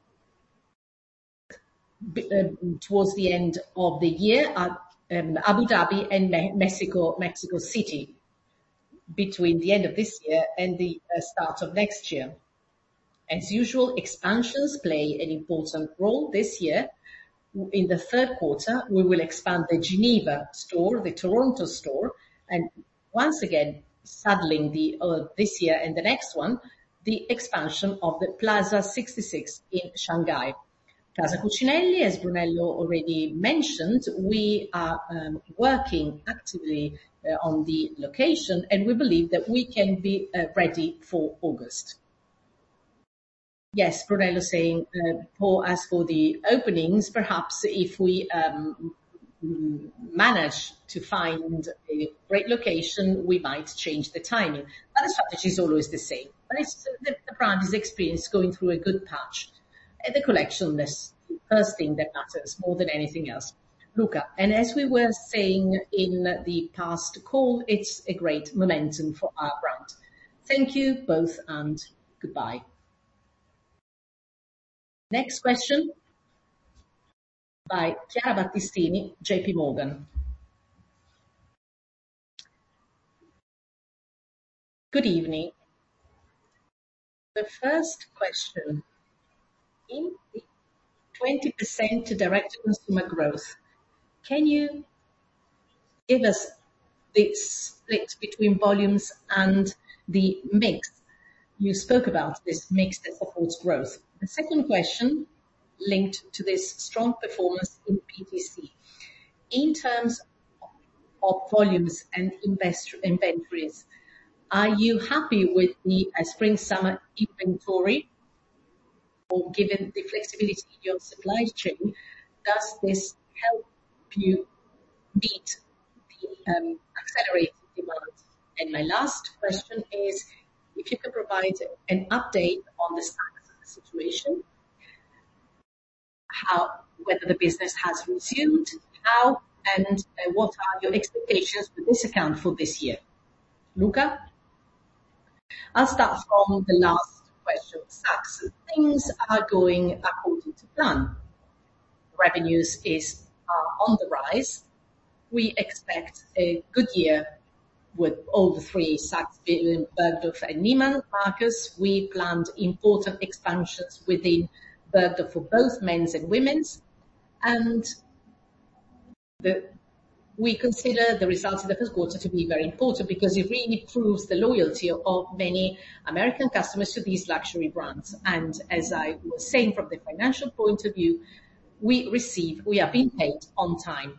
uh, towards the end of the year, at Um, Abu Dhabi and Me- Mexico, Mexico City, between the end of this year and the uh, start of next year. As usual, expansions play an important role this year. In the third quarter, we will expand the Geneva store, the Toronto store, and once again, saddling the uh, this year and the next one, the expansion of the Plaza sixty-six in Shanghai. Casa Cucinelli, as Brunello already mentioned, we are um, working actively uh, on the location, and we believe that we can be uh, ready for August. Yes, Brunello saying, uh, for, as for the openings, perhaps if we um, manage to find a great location, we might change the timing. But the strategy is always the same. But it's, the, the brand is experienced going through a good patch. And the collection, that's the first thing that matters more than anything else. Luca, and as we were saying in the past call, it's a great momentum for our brand. Thank you both and goodbye. Next question by Chiara Battistini, J P Morgan. Good evening. The first question, in the twenty percent direct-to-consumer growth, can you give us the split between volumes and the mix? You spoke about this mix that supports growth. The second question, linked to this strong performance in P T C. In terms of volumes and inventories, are you happy with the uh, spring-summer inventory? Or given the flexibility in your supply chain, does this help you meet the um, accelerated demand? And my last question is, if you can provide an update on the Saks situation, how, whether the business has resumed, how, and uh, what are your expectations for this account for this year? Luca? I'll start from the last question. Saks, things are going according to plan. Revenues is uh, on the rise. We expect a good year with all the three, Saks, Bergdorf and Neiman Marcus. We planned important expansions within Bergdorf for both men's and women's. And the, we consider the results in the first quarter to be very important because it really proves the loyalty of many American customers to these luxury brands. And as I was saying, from the financial point of view, we receive, we are being paid on time.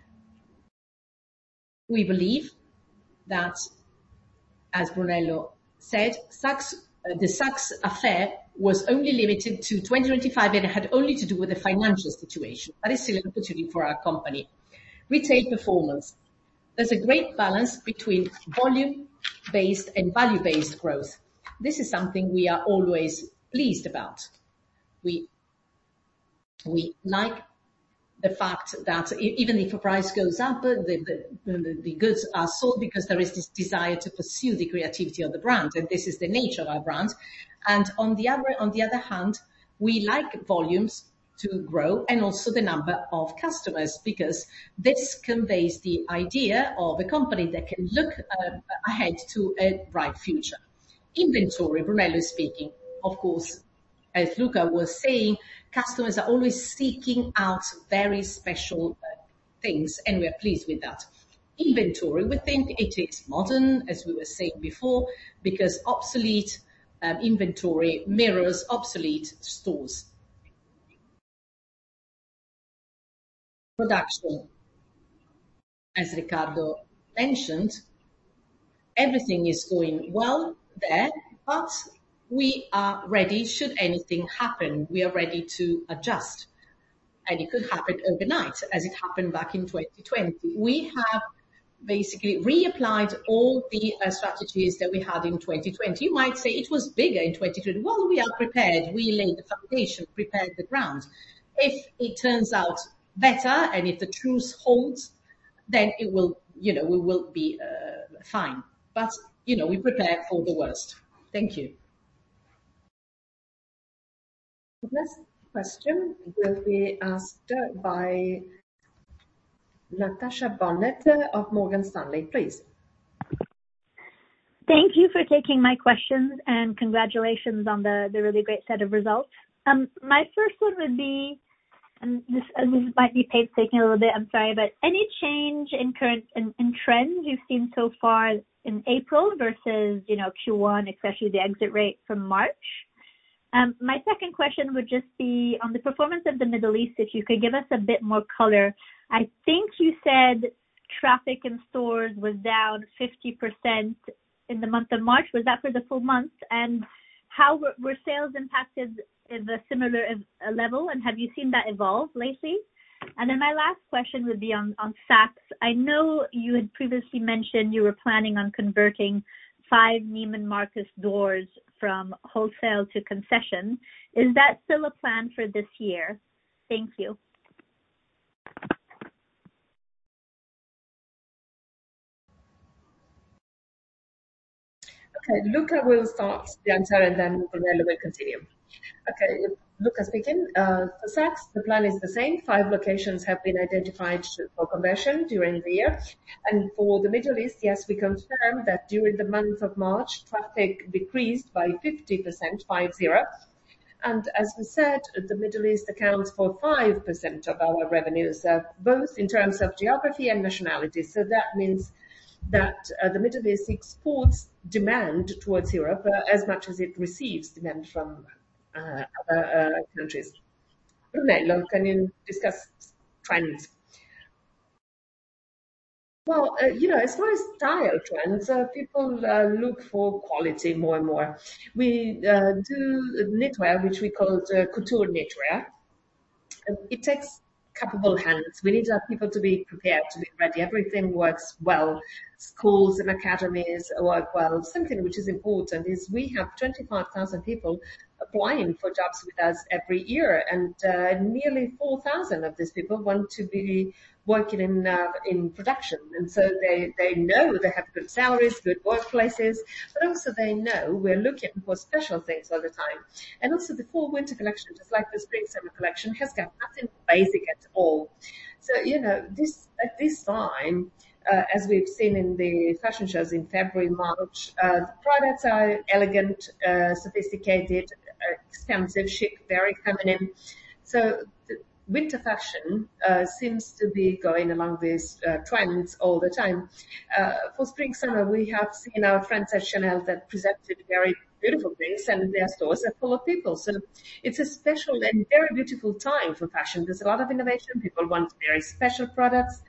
We believe that, as Brunello said, Saks, uh, the Saks affair was only limited to twenty twenty-five and it had only to do with the financial situation, but it's still an opportunity for our company. Retail performance. There's a great balance between volume-based and value-based growth. This is something we are always pleased about. We, we like the fact that even if the price goes up, the, the, the goods are sold because there is this desire to pursue the creativity of the brand, and this is the nature of our brand. And on the other, on the other hand, we like volumes to grow and also the number of customers, because this conveys the idea of a company that can look uh, ahead to a bright future. Inventory, Brunello is speaking, of course, as Luca was saying, customers are always seeking out very special uh, things, and we are pleased with that. Inventory, we think it is modern, as we were saying before, because obsolete um, inventory mirrors obsolete stores. Production, as Riccardo mentioned, everything is going well there, but we are ready should anything happen. We are ready to adjust. And it could happen overnight, as it happened back in twenty twenty. We have basically reapplied all the uh, strategies that we had in twenty twenty. You might say it was bigger in twenty twenty. Well, we are prepared. We laid the foundation, prepared the ground. If it turns out better and if the truth holds, then it will, you know, we will be uh, fine. But, you know, we prepare for the worst. Thank you. The next question will be asked by Natasha Bonnet of Morgan Stanley, please. Thank you for taking my questions, and congratulations on the, the really great set of results. Um, my first one would be, and this, and this might be painstaking a little bit, I'm sorry, but any change in current in, in trends you've seen so far in April versus, you know, Q one, especially the exit rate from March? Um, my second question would just be on the performance of the Middle East, if you could give us a bit more color. I think you said traffic in stores was down fifty percent in the month of March. Was that for the full month? And how were, were sales impacted at a similar level? And have you seen that evolve lately? And then my last question would be on, on Saks. I know you had previously mentioned you were planning on converting five Neiman Marcus doors from wholesale to concession. Is that still a plan for this year? Thank you. Okay, Luca will start the answer and then Brunello will continue. Okay, Luca speaking. Uh, for Saks, the plan is the same. Five locations have been identified for conversion during the year. And for the Middle East, yes, we confirm that during the month of March, traffic decreased by fifty percent, five zero. And as we said, the Middle East accounts for five percent of our revenues, uh, both in terms of geography and nationality. So that means that uh, the Middle East exports demand towards Europe uh, as much as it receives demand from uh, other uh, countries. Brunello, can you discuss trends? Well, uh, you know, as far as style trends, uh, people uh, look for quality more and more. We uh, do knitwear, which we call uh, couture knitwear. Uh, It takes capable hands. We need our people to be prepared, to be ready. Everything works well. Schools and academies work well. Something which is important is we have twenty-five thousand people applying for jobs with us every year, and uh, nearly four thousand of these people want to be working in uh, in production. And so they, they know they have good salaries, good workplaces, but also they know we're looking for special things all the time. And also the fall winter collection, just like the spring summer collection, has got nothing basic at all. So, you know, this at this time, uh, as we've seen in the fashion shows in February, March, uh, the products are elegant, uh, sophisticated, uh, expensive, chic, very feminine. So the winter fashion uh, seems to be going along these uh, trends all the time. Uh, for spring summer, we have seen our friends at Chanel that presented very beautiful things, and their stores are full of people. So it's a special and very beautiful time for fashion. There's a lot of innovation. People want very special products,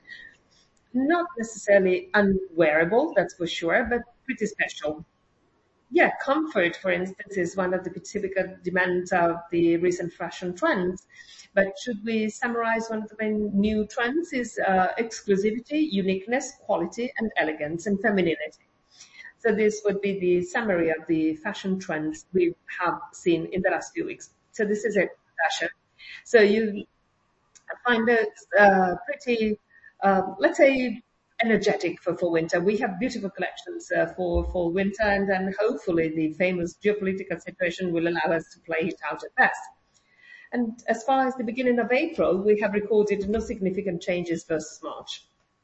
not necessarily unwearable, that's for sure, but pretty special. Yeah, comfort, for instance, is one of the typical demands of the recent fashion trends. But should we summarize one of the main new trends is uh, exclusivity, uniqueness, quality, and elegance and femininity. So this would be the summary of the fashion trends we have seen in the last few weeks. So this is it, fashion. So you find it uh, pretty, um, let's say, energetic for fall winter. We have beautiful collections uh, for fall winter, and then hopefully the famous geopolitical situation will allow us to play it out at best. And as far as the beginning of April, we have recorded no significant changes versus March.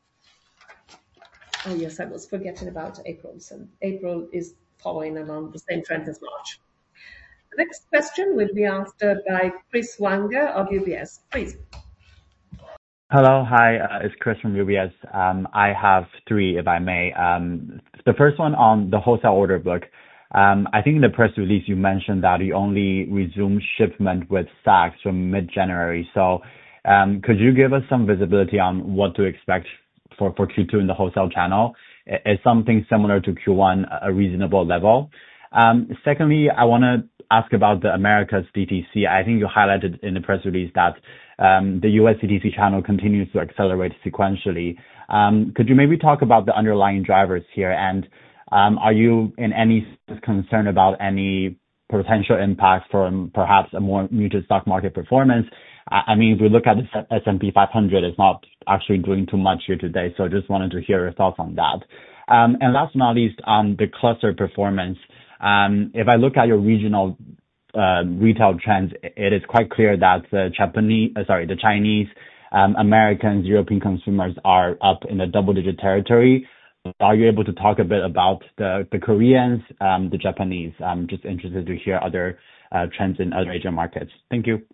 Oh yes, I was forgetting about April. So April is following along the same trend as March. The next question will be asked uh, by Chris Wanger of U B S. Please. Hello. Hi, uh, it's Chris from U B S. Um, I have three, if I may. Um, the first one on the wholesale order book. Um, I think in the press release you mentioned that you only resumed shipment with Saks from mid-January. So, um, could you give us some visibility on what to expect for, for Q two in the wholesale channel? Is something similar to Q one a reasonable level? Um, secondly, I want to ask about the Americas D T C. I think you highlighted in the press release that um, the U S D T C channel continues to accelerate sequentially. Um, could you maybe talk about the underlying drivers here? And um, are you in any concern about any potential impact from perhaps a more muted stock market performance? I I mean, if we look at the S and P five hundred, it's not actually doing too much here today. So just wanted to hear your thoughts on that. Um, and last but not least, on the cluster performance. Um, if I look at your regional uh, retail trends, it is quite clear that the Japanese, uh, sorry, the Chinese, um, Americans, European consumers are up in the double-digit territory, Are you able to talk a bit about the, the Koreans, um, the Japanese? I'm just interested to hear other uh, trends in other Asian markets. Thank you.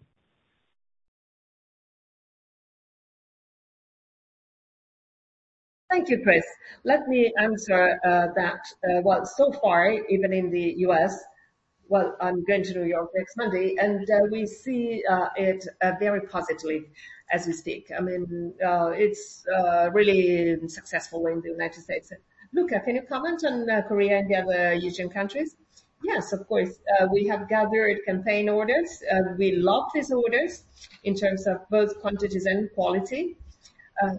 Thank you, Chris. Let me answer uh, that. Uh, well, so far, even in the U S, well, I'm going to New York next Monday, and uh, we see uh, it uh, very positively as we speak. I mean, uh, it's uh, really successful in the United States. Luca, can you comment on uh, Korea and the other Asian countries? Yes, of course. Uh, we have gathered campaign orders. Uh, we love these orders in terms of both quantities and quality. Uh,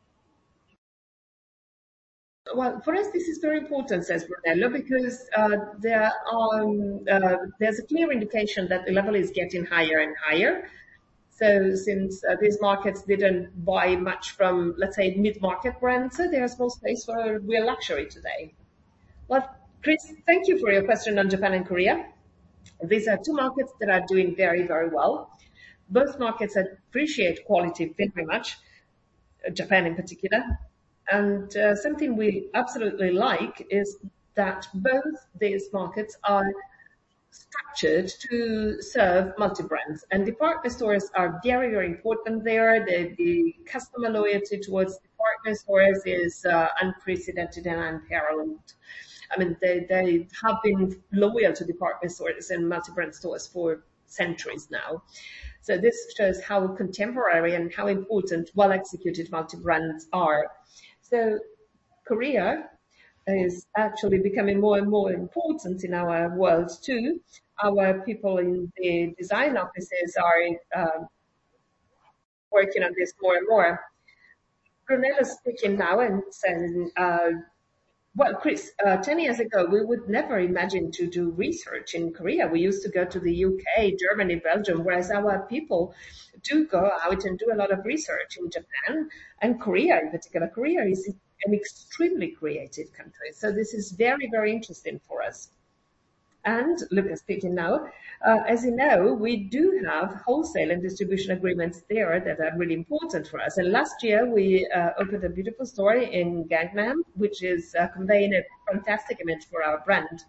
Well, for us, this is very important, says Brunello, because uh, there are, um, uh, there's a clear indication that the level is getting higher and higher. So since uh, these markets didn't buy much from, let's say, mid-market brands, uh, there's more space for real luxury today. Well, Chris, thank you for your question on Japan and Korea. These are two markets that are doing very, very well. Both markets appreciate quality very much, Japan in particular. And uh, something we absolutely like is that both these markets are structured to serve multi-brands. And department stores are very, very important there. The, the customer loyalty towards department stores is uh, unprecedented and unparalleled. I mean, they, they have been loyal to department stores and multi-brand stores for centuries now. So this shows how contemporary and how important well-executed multi-brands are. So Korea is actually becoming more and more important in our world too. Our people in the design offices are uh, working on this more and more. Brunello is speaking now and saying, uh, well, Chris, uh, ten years ago, we would never imagine to do research in Korea. We used to go to the U K, Germany, Belgium, whereas our people do go out and do a lot of research in Japan and Korea in particular. Korea is an extremely creative country. So this is very, very interesting for us. And Lucas speaking now, uh, as you know, we do have wholesale and distribution agreements there that are really important for us. And last year we uh, opened a beautiful store in Gangnam, which is uh, conveying a fantastic image for our brand.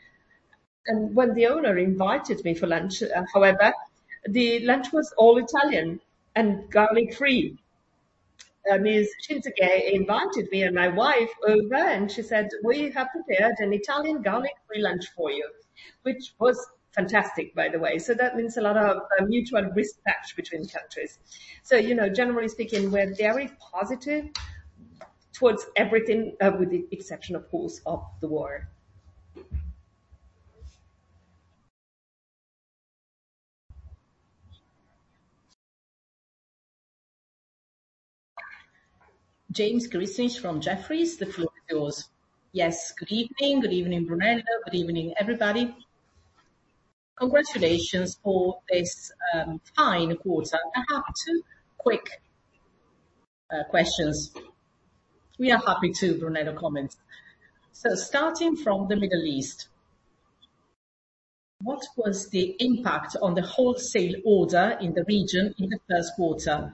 And when the owner invited me for lunch, uh, however, the lunch was all Italian and garlic free. Uh, Miz Shinsuke invited me and my wife over, and she said, we have prepared an Italian garlic-free lunch for you, which was fantastic, by the way. So that means a lot of uh, mutual respect between countries. So, you know, generally speaking, we're very positive towards everything, uh, with the exception, of course, of the war. James Grisich from Jefferies, the floor is yours. Yes, good evening. Good evening, Brunello. Good evening, everybody. Congratulations for this um, fine quarter. I have two quick uh, questions. We are happy to, Brunello comments. So starting from the Middle East, what was the impact on the wholesale order in the region in the first quarter?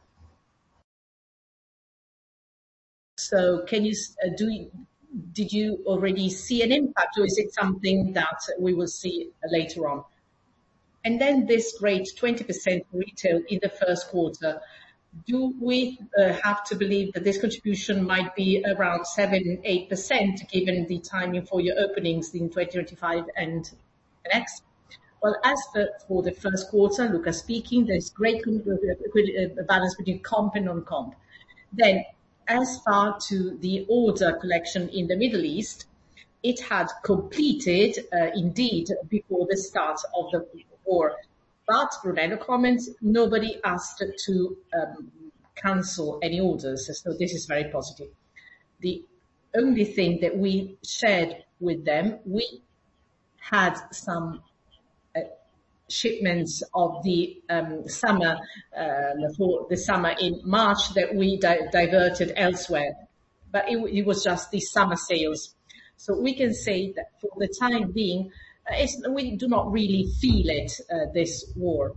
So can you uh, do? Did you already see an impact, or is it something that we will see later on? And then this great twenty percent retail in the first quarter. Do we uh, have to believe that this contribution might be around seven, eight percent given the timing for your openings in twenty twenty-five and next? Well, as for, for the first quarter, Luca speaking, there's great balance between comp and non-comp. Then, as far to the order collection in the Middle East, it had completed uh, indeed before the start of the war. But Brunello comments, nobody asked to um, cancel any orders, so this is very positive. The only thing that we shared with them, we had some uh, shipments of the um, summer, uh, for the summer in March that we di- diverted elsewhere. But it, it was just the summer sales. So we can say that for the time being, uh, it's, we do not really feel it, uh, this war.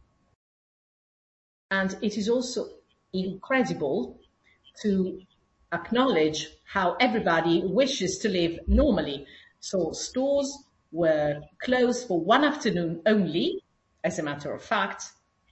And it is also incredible to acknowledge how everybody wishes to live normally. So stores were closed for one afternoon only, as a matter of fact.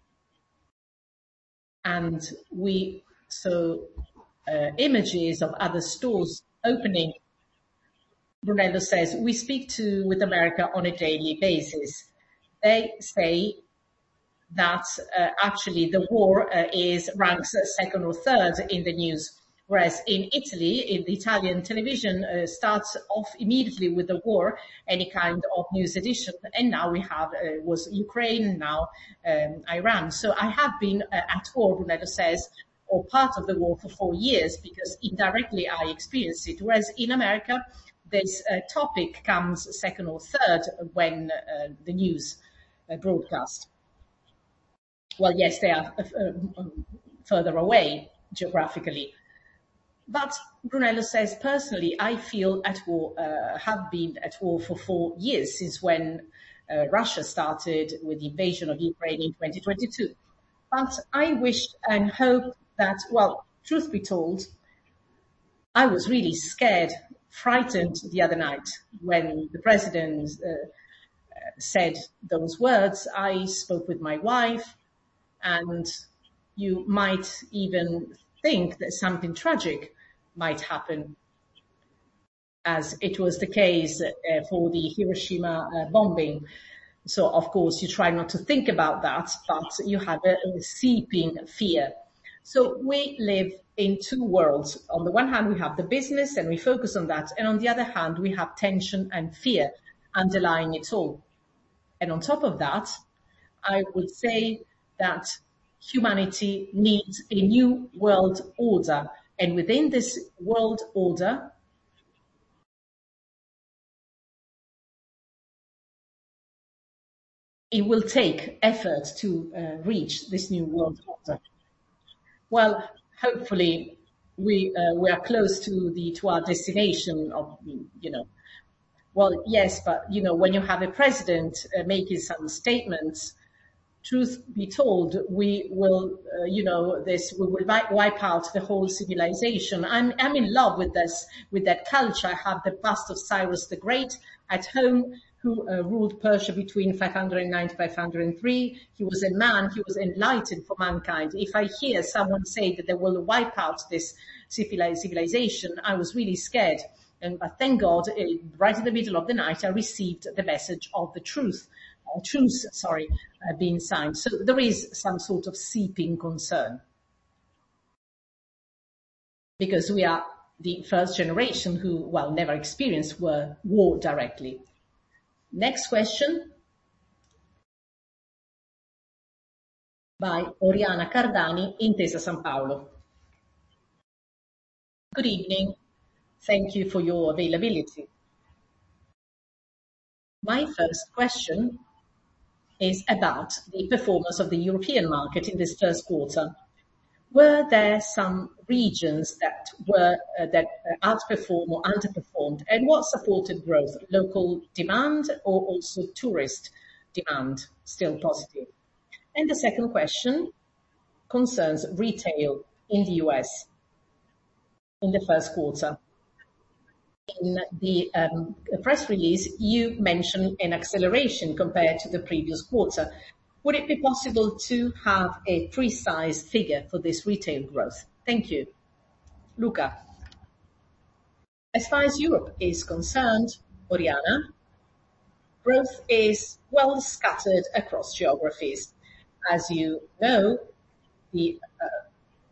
And we saw uh, images of other stores opening. Brunello says, we speak to with America on a daily basis. They say that uh, actually the war uh, is ranks second or third in the news. Whereas in Italy, in the Italian television uh, starts off immediately with the war, any kind of news edition. And now we have, uh, was Ukraine, now um, Iran. So I have been uh, at war, Brunello says, or part of the war for four years because indirectly I experienced it. Whereas in America, this uh, topic comes second or third when uh, the news uh, broadcast. Well, yes, they are uh, further away geographically. But Brunello says, personally, I feel at war, uh, have been at war for four years since when uh, Russia started with the invasion of Ukraine in twenty twenty-two. But I wish and hope that, well, truth be told, I was really scared, frightened the other night when the president uh, said those words. I spoke with my wife, and you might even think that something tragic might happen, as it was the case uh, for the Hiroshima uh, bombing. So, of course, you try not to think about that, but you have a, a seeping fear. So we live in two worlds. On the one hand, we have the business and we focus on that. And on the other hand, we have tension and fear underlying it all. And on top of that, I would say that humanity needs a new world order. And within this world order, it will take effort to uh, reach this new world order. Well, hopefully we uh, we are close to the to our destination of, you know, well, yes, but, you know, when you have a president uh, making some statements, truth be told, we will, uh, you know, this, we will wipe out the whole civilization. I'm, I'm in love with this, with that culture. I have the bust of Cyrus the Great at home, who uh, ruled Persia between five hundred nine to five hundred three. He was a man, he was enlightened for mankind. If I hear someone say that they will wipe out this civilization, I was really scared. And, but thank God, uh, right in the middle of the night, I received the message of the truth. Uh, truce, sorry, uh, being signed. So there is some sort of seeping concern. Because we are the first generation who, well, never experienced war, war directly. Next question by Oriana Cardani, Intesa San Paolo. Good evening. Thank you for your availability. My first question is about the performance of the European market in this first quarter. Were there some regions that were uh, that outperformed or underperformed, and what supported growth? Local demand or also tourist demand still positive? And the second question concerns retail in the U S in the first quarter. In the um, press release, you mentioned an acceleration compared to the previous quarter. Would it be possible to have a precise figure for this retail growth? Thank you. Luca. As far as Europe is concerned, Oriana, growth is well scattered across geographies. As you know, the uh,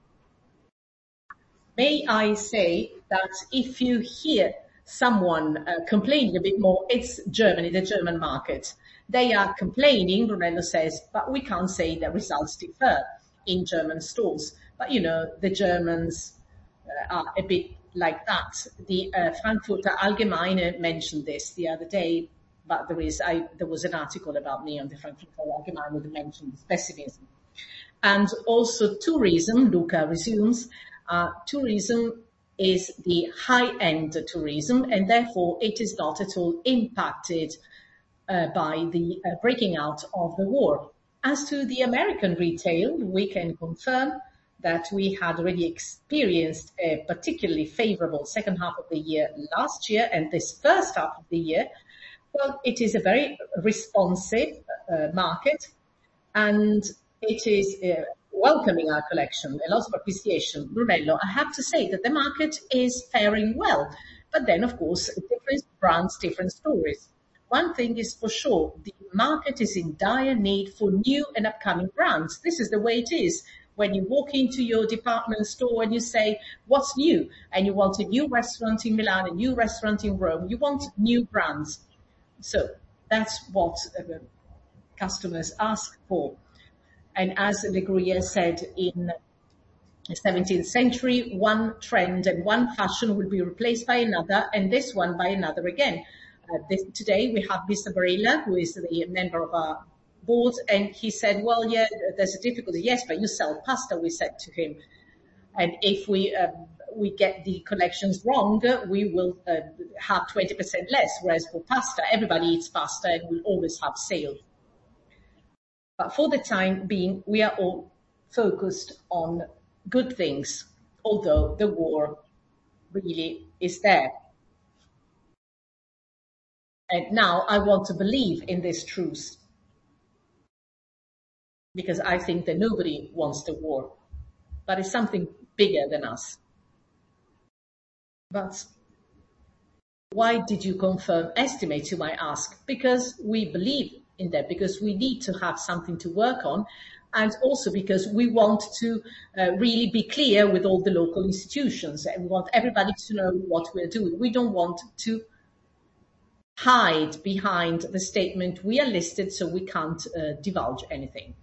may I say that if you hear someone uh, complaining a bit more, it's Germany, the German market. They are complaining, Brunello says, but we can't say that results differ in German stores. But, you know, the Germans uh, are a bit like that. The uh, Frankfurter Allgemeine mentioned this the other day, but there is, I, there was an article about me on the Frankfurter Allgemeine that mentioned pessimism. And also tourism, Luca resumes, uh, tourism is the high-end tourism, and therefore it is not at all impacted uh, by the uh, breaking out of the war. As to the American retail, we can confirm that we had already experienced a particularly favorable second half of the year last year, and this first half of the year, well, it is a very responsive uh, market, and it is uh, welcoming our collection, a lot of appreciation. Brunello, I have to say that the market is faring well, but then of course, different brands, different stories. One thing is for sure, the market is in dire need for new and upcoming brands. This is the way it is. When you walk into your department store and you say, what's new? And you want a new restaurant in Milan, a new restaurant in Rome, you want new brands. So that's what uh, customers ask for. And as Le Gruyère said in the seventeenth century, one trend and one fashion will be replaced by another, and this one by another again. Uh, this, today we have Mister Barilla, who is the member of our board, and he said, well, yeah, there's a difficulty. Yes, but you sell pasta, we said to him. And if we uh, we get the collections wrong, we will uh, have twenty percent less, whereas for pasta, everybody eats pasta and will always have sales. But for the time being, we are all focused on good things, although the war really is there. And now I want to believe in this truth, because I think that nobody wants the war, but it's something bigger than us. But why did you confirm estimates, you might ask? Because we believe in that, because we need to have something to work on, and also because we want to uh, really be clear with all the local institutions, and we want everybody to know what we're doing. We don't want to hide behind the statement we are listed, so we can't uh, divulge anything.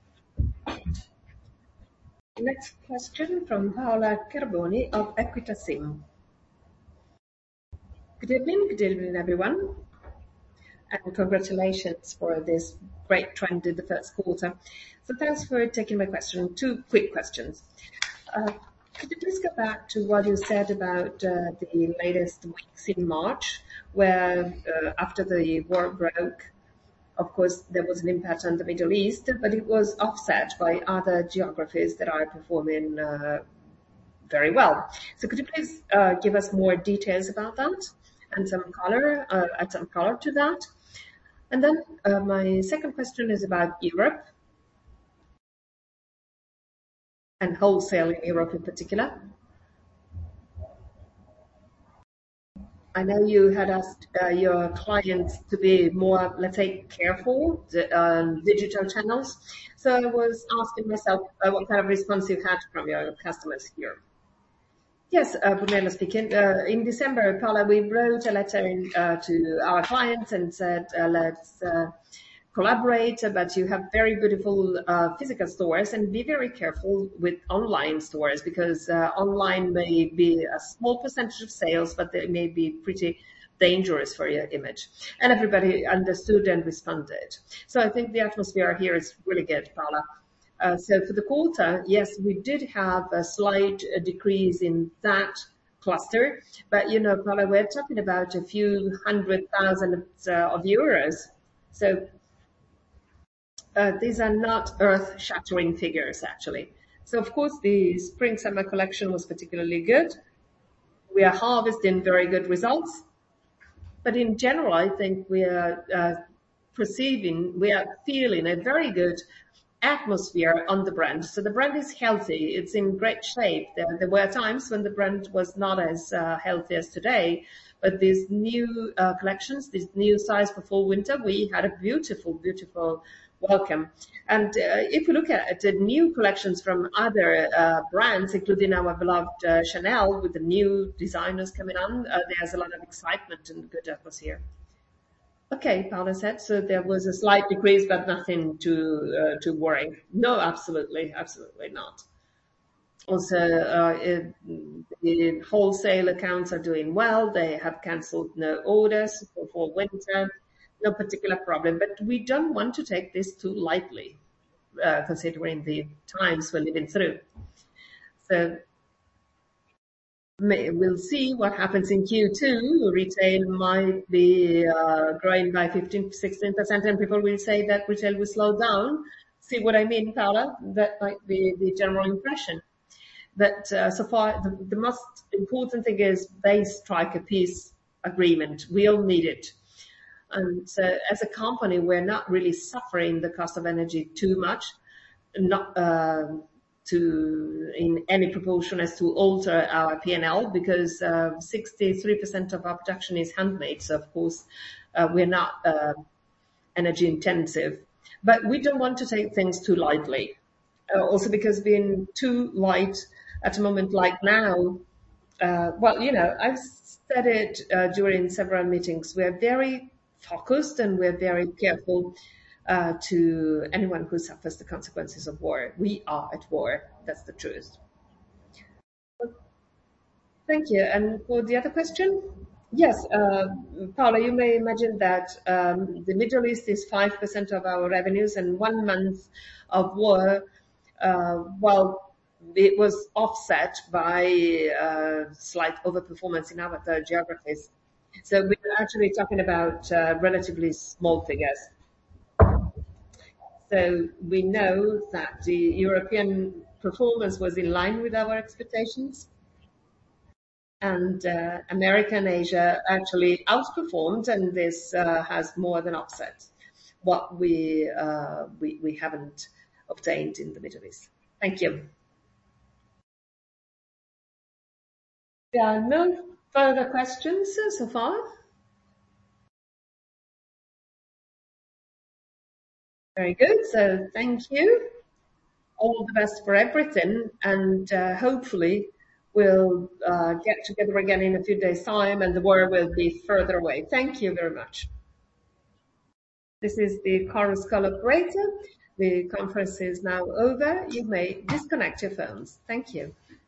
Next question from Paola Carboni of Equita Sim. Good evening, good evening everyone, and congratulations for this great trend in the first quarter. So thanks for taking my question. Two quick questions. Uh, could you please go back to what you said about uh, the latest weeks in March, where uh, after the war broke, of course, there was an impact on the Middle East, but it was offset by other geographies that are performing uh, very well. So could you please uh, give us more details about that and some color, uh, add some color to that? And then uh, my second question is about Europe and wholesale in Europe in particular. I know you had asked uh, your clients to be more, let's say, careful, um, digital channels. So I was asking myself uh, what kind of response you had from your customers here. Yes, uh, Brunello speaking. Uh, in December, Paola, we wrote a letter in, uh, to our clients and said, uh, let's uh, collaborate, but you have very beautiful uh, physical stores, and be very careful with online stores, because uh, online may be a small percentage of sales, but they may be pretty dangerous for your image. And everybody understood and responded. So I think the atmosphere here is really good, Paola. Uh, so for the quarter, yes, we did have a slight uh, decrease in that cluster, but you know, Paola, we're talking about a few hundred thousand uh, of euros. So Uh, these are not earth-shattering figures, actually. So, of course, the spring-summer collection was particularly good. We are harvesting very good results. But in general, I think we are uh, perceiving, we are feeling a very good atmosphere on the brand. So the brand is healthy. It's in great shape. There, there were times when the brand was not as uh, healthy as today. But these new uh, collections, this new size for fall winter, we had a beautiful, beautiful welcome. And uh, if we look at the new collections from other uh, brands, including our beloved uh, Chanel, with the new designers coming on, uh, there's a lot of excitement and good atmosphere. Okay, Paola said, so there was a slight decrease, but nothing to uh, to worry. No, absolutely, absolutely not. Also, uh, it, the wholesale accounts are doing well. They have cancelled no orders for, for winter. No particular problem, but we don't want to take this too lightly, uh, considering the times we're living through. So may, we'll see what happens in Q two. Retail might be uh, growing by fifteen to sixteen percent, and people will say that retail will slow down. See what I mean, Paula? That might be the general impression. But uh, so far, the, the most important thing is they strike a peace agreement. We all need it. And so as a company, we're not really suffering the cost of energy too much, not uh, to in any proportion as to alter our P and L, because uh, sixty-three percent of our production is handmade. So of course, uh, we're not uh, energy intensive. But we don't want to take things too lightly. Uh, also because being too light at a moment like now, uh, well, you know, I've said it uh, during several meetings. We're very focused and we're very careful uh, to anyone who suffers the consequences of war. We are at war. That's the truth. Thank you. And for the other question? Yes, uh, Paula, you may imagine that um, the Middle East is five percent of our revenues, and one month of war, uh, well, it was offset by uh, slight overperformance in other third geographies. So we're actually talking about uh, relatively small figures. So we know that the European performance was in line with our expectations. And uh, America and Asia actually outperformed, and this uh, has more than offset what we, uh, we we haven't obtained in the Middle East. Thank you. There are no further questions so far. Very good. So thank you. All the best for everything, and uh, hopefully we'll uh, get together again in a few days' time, and the war will be further away. Thank you very much. This is the Chorus Call operator. The conference is now over. You may disconnect your phones. Thank you.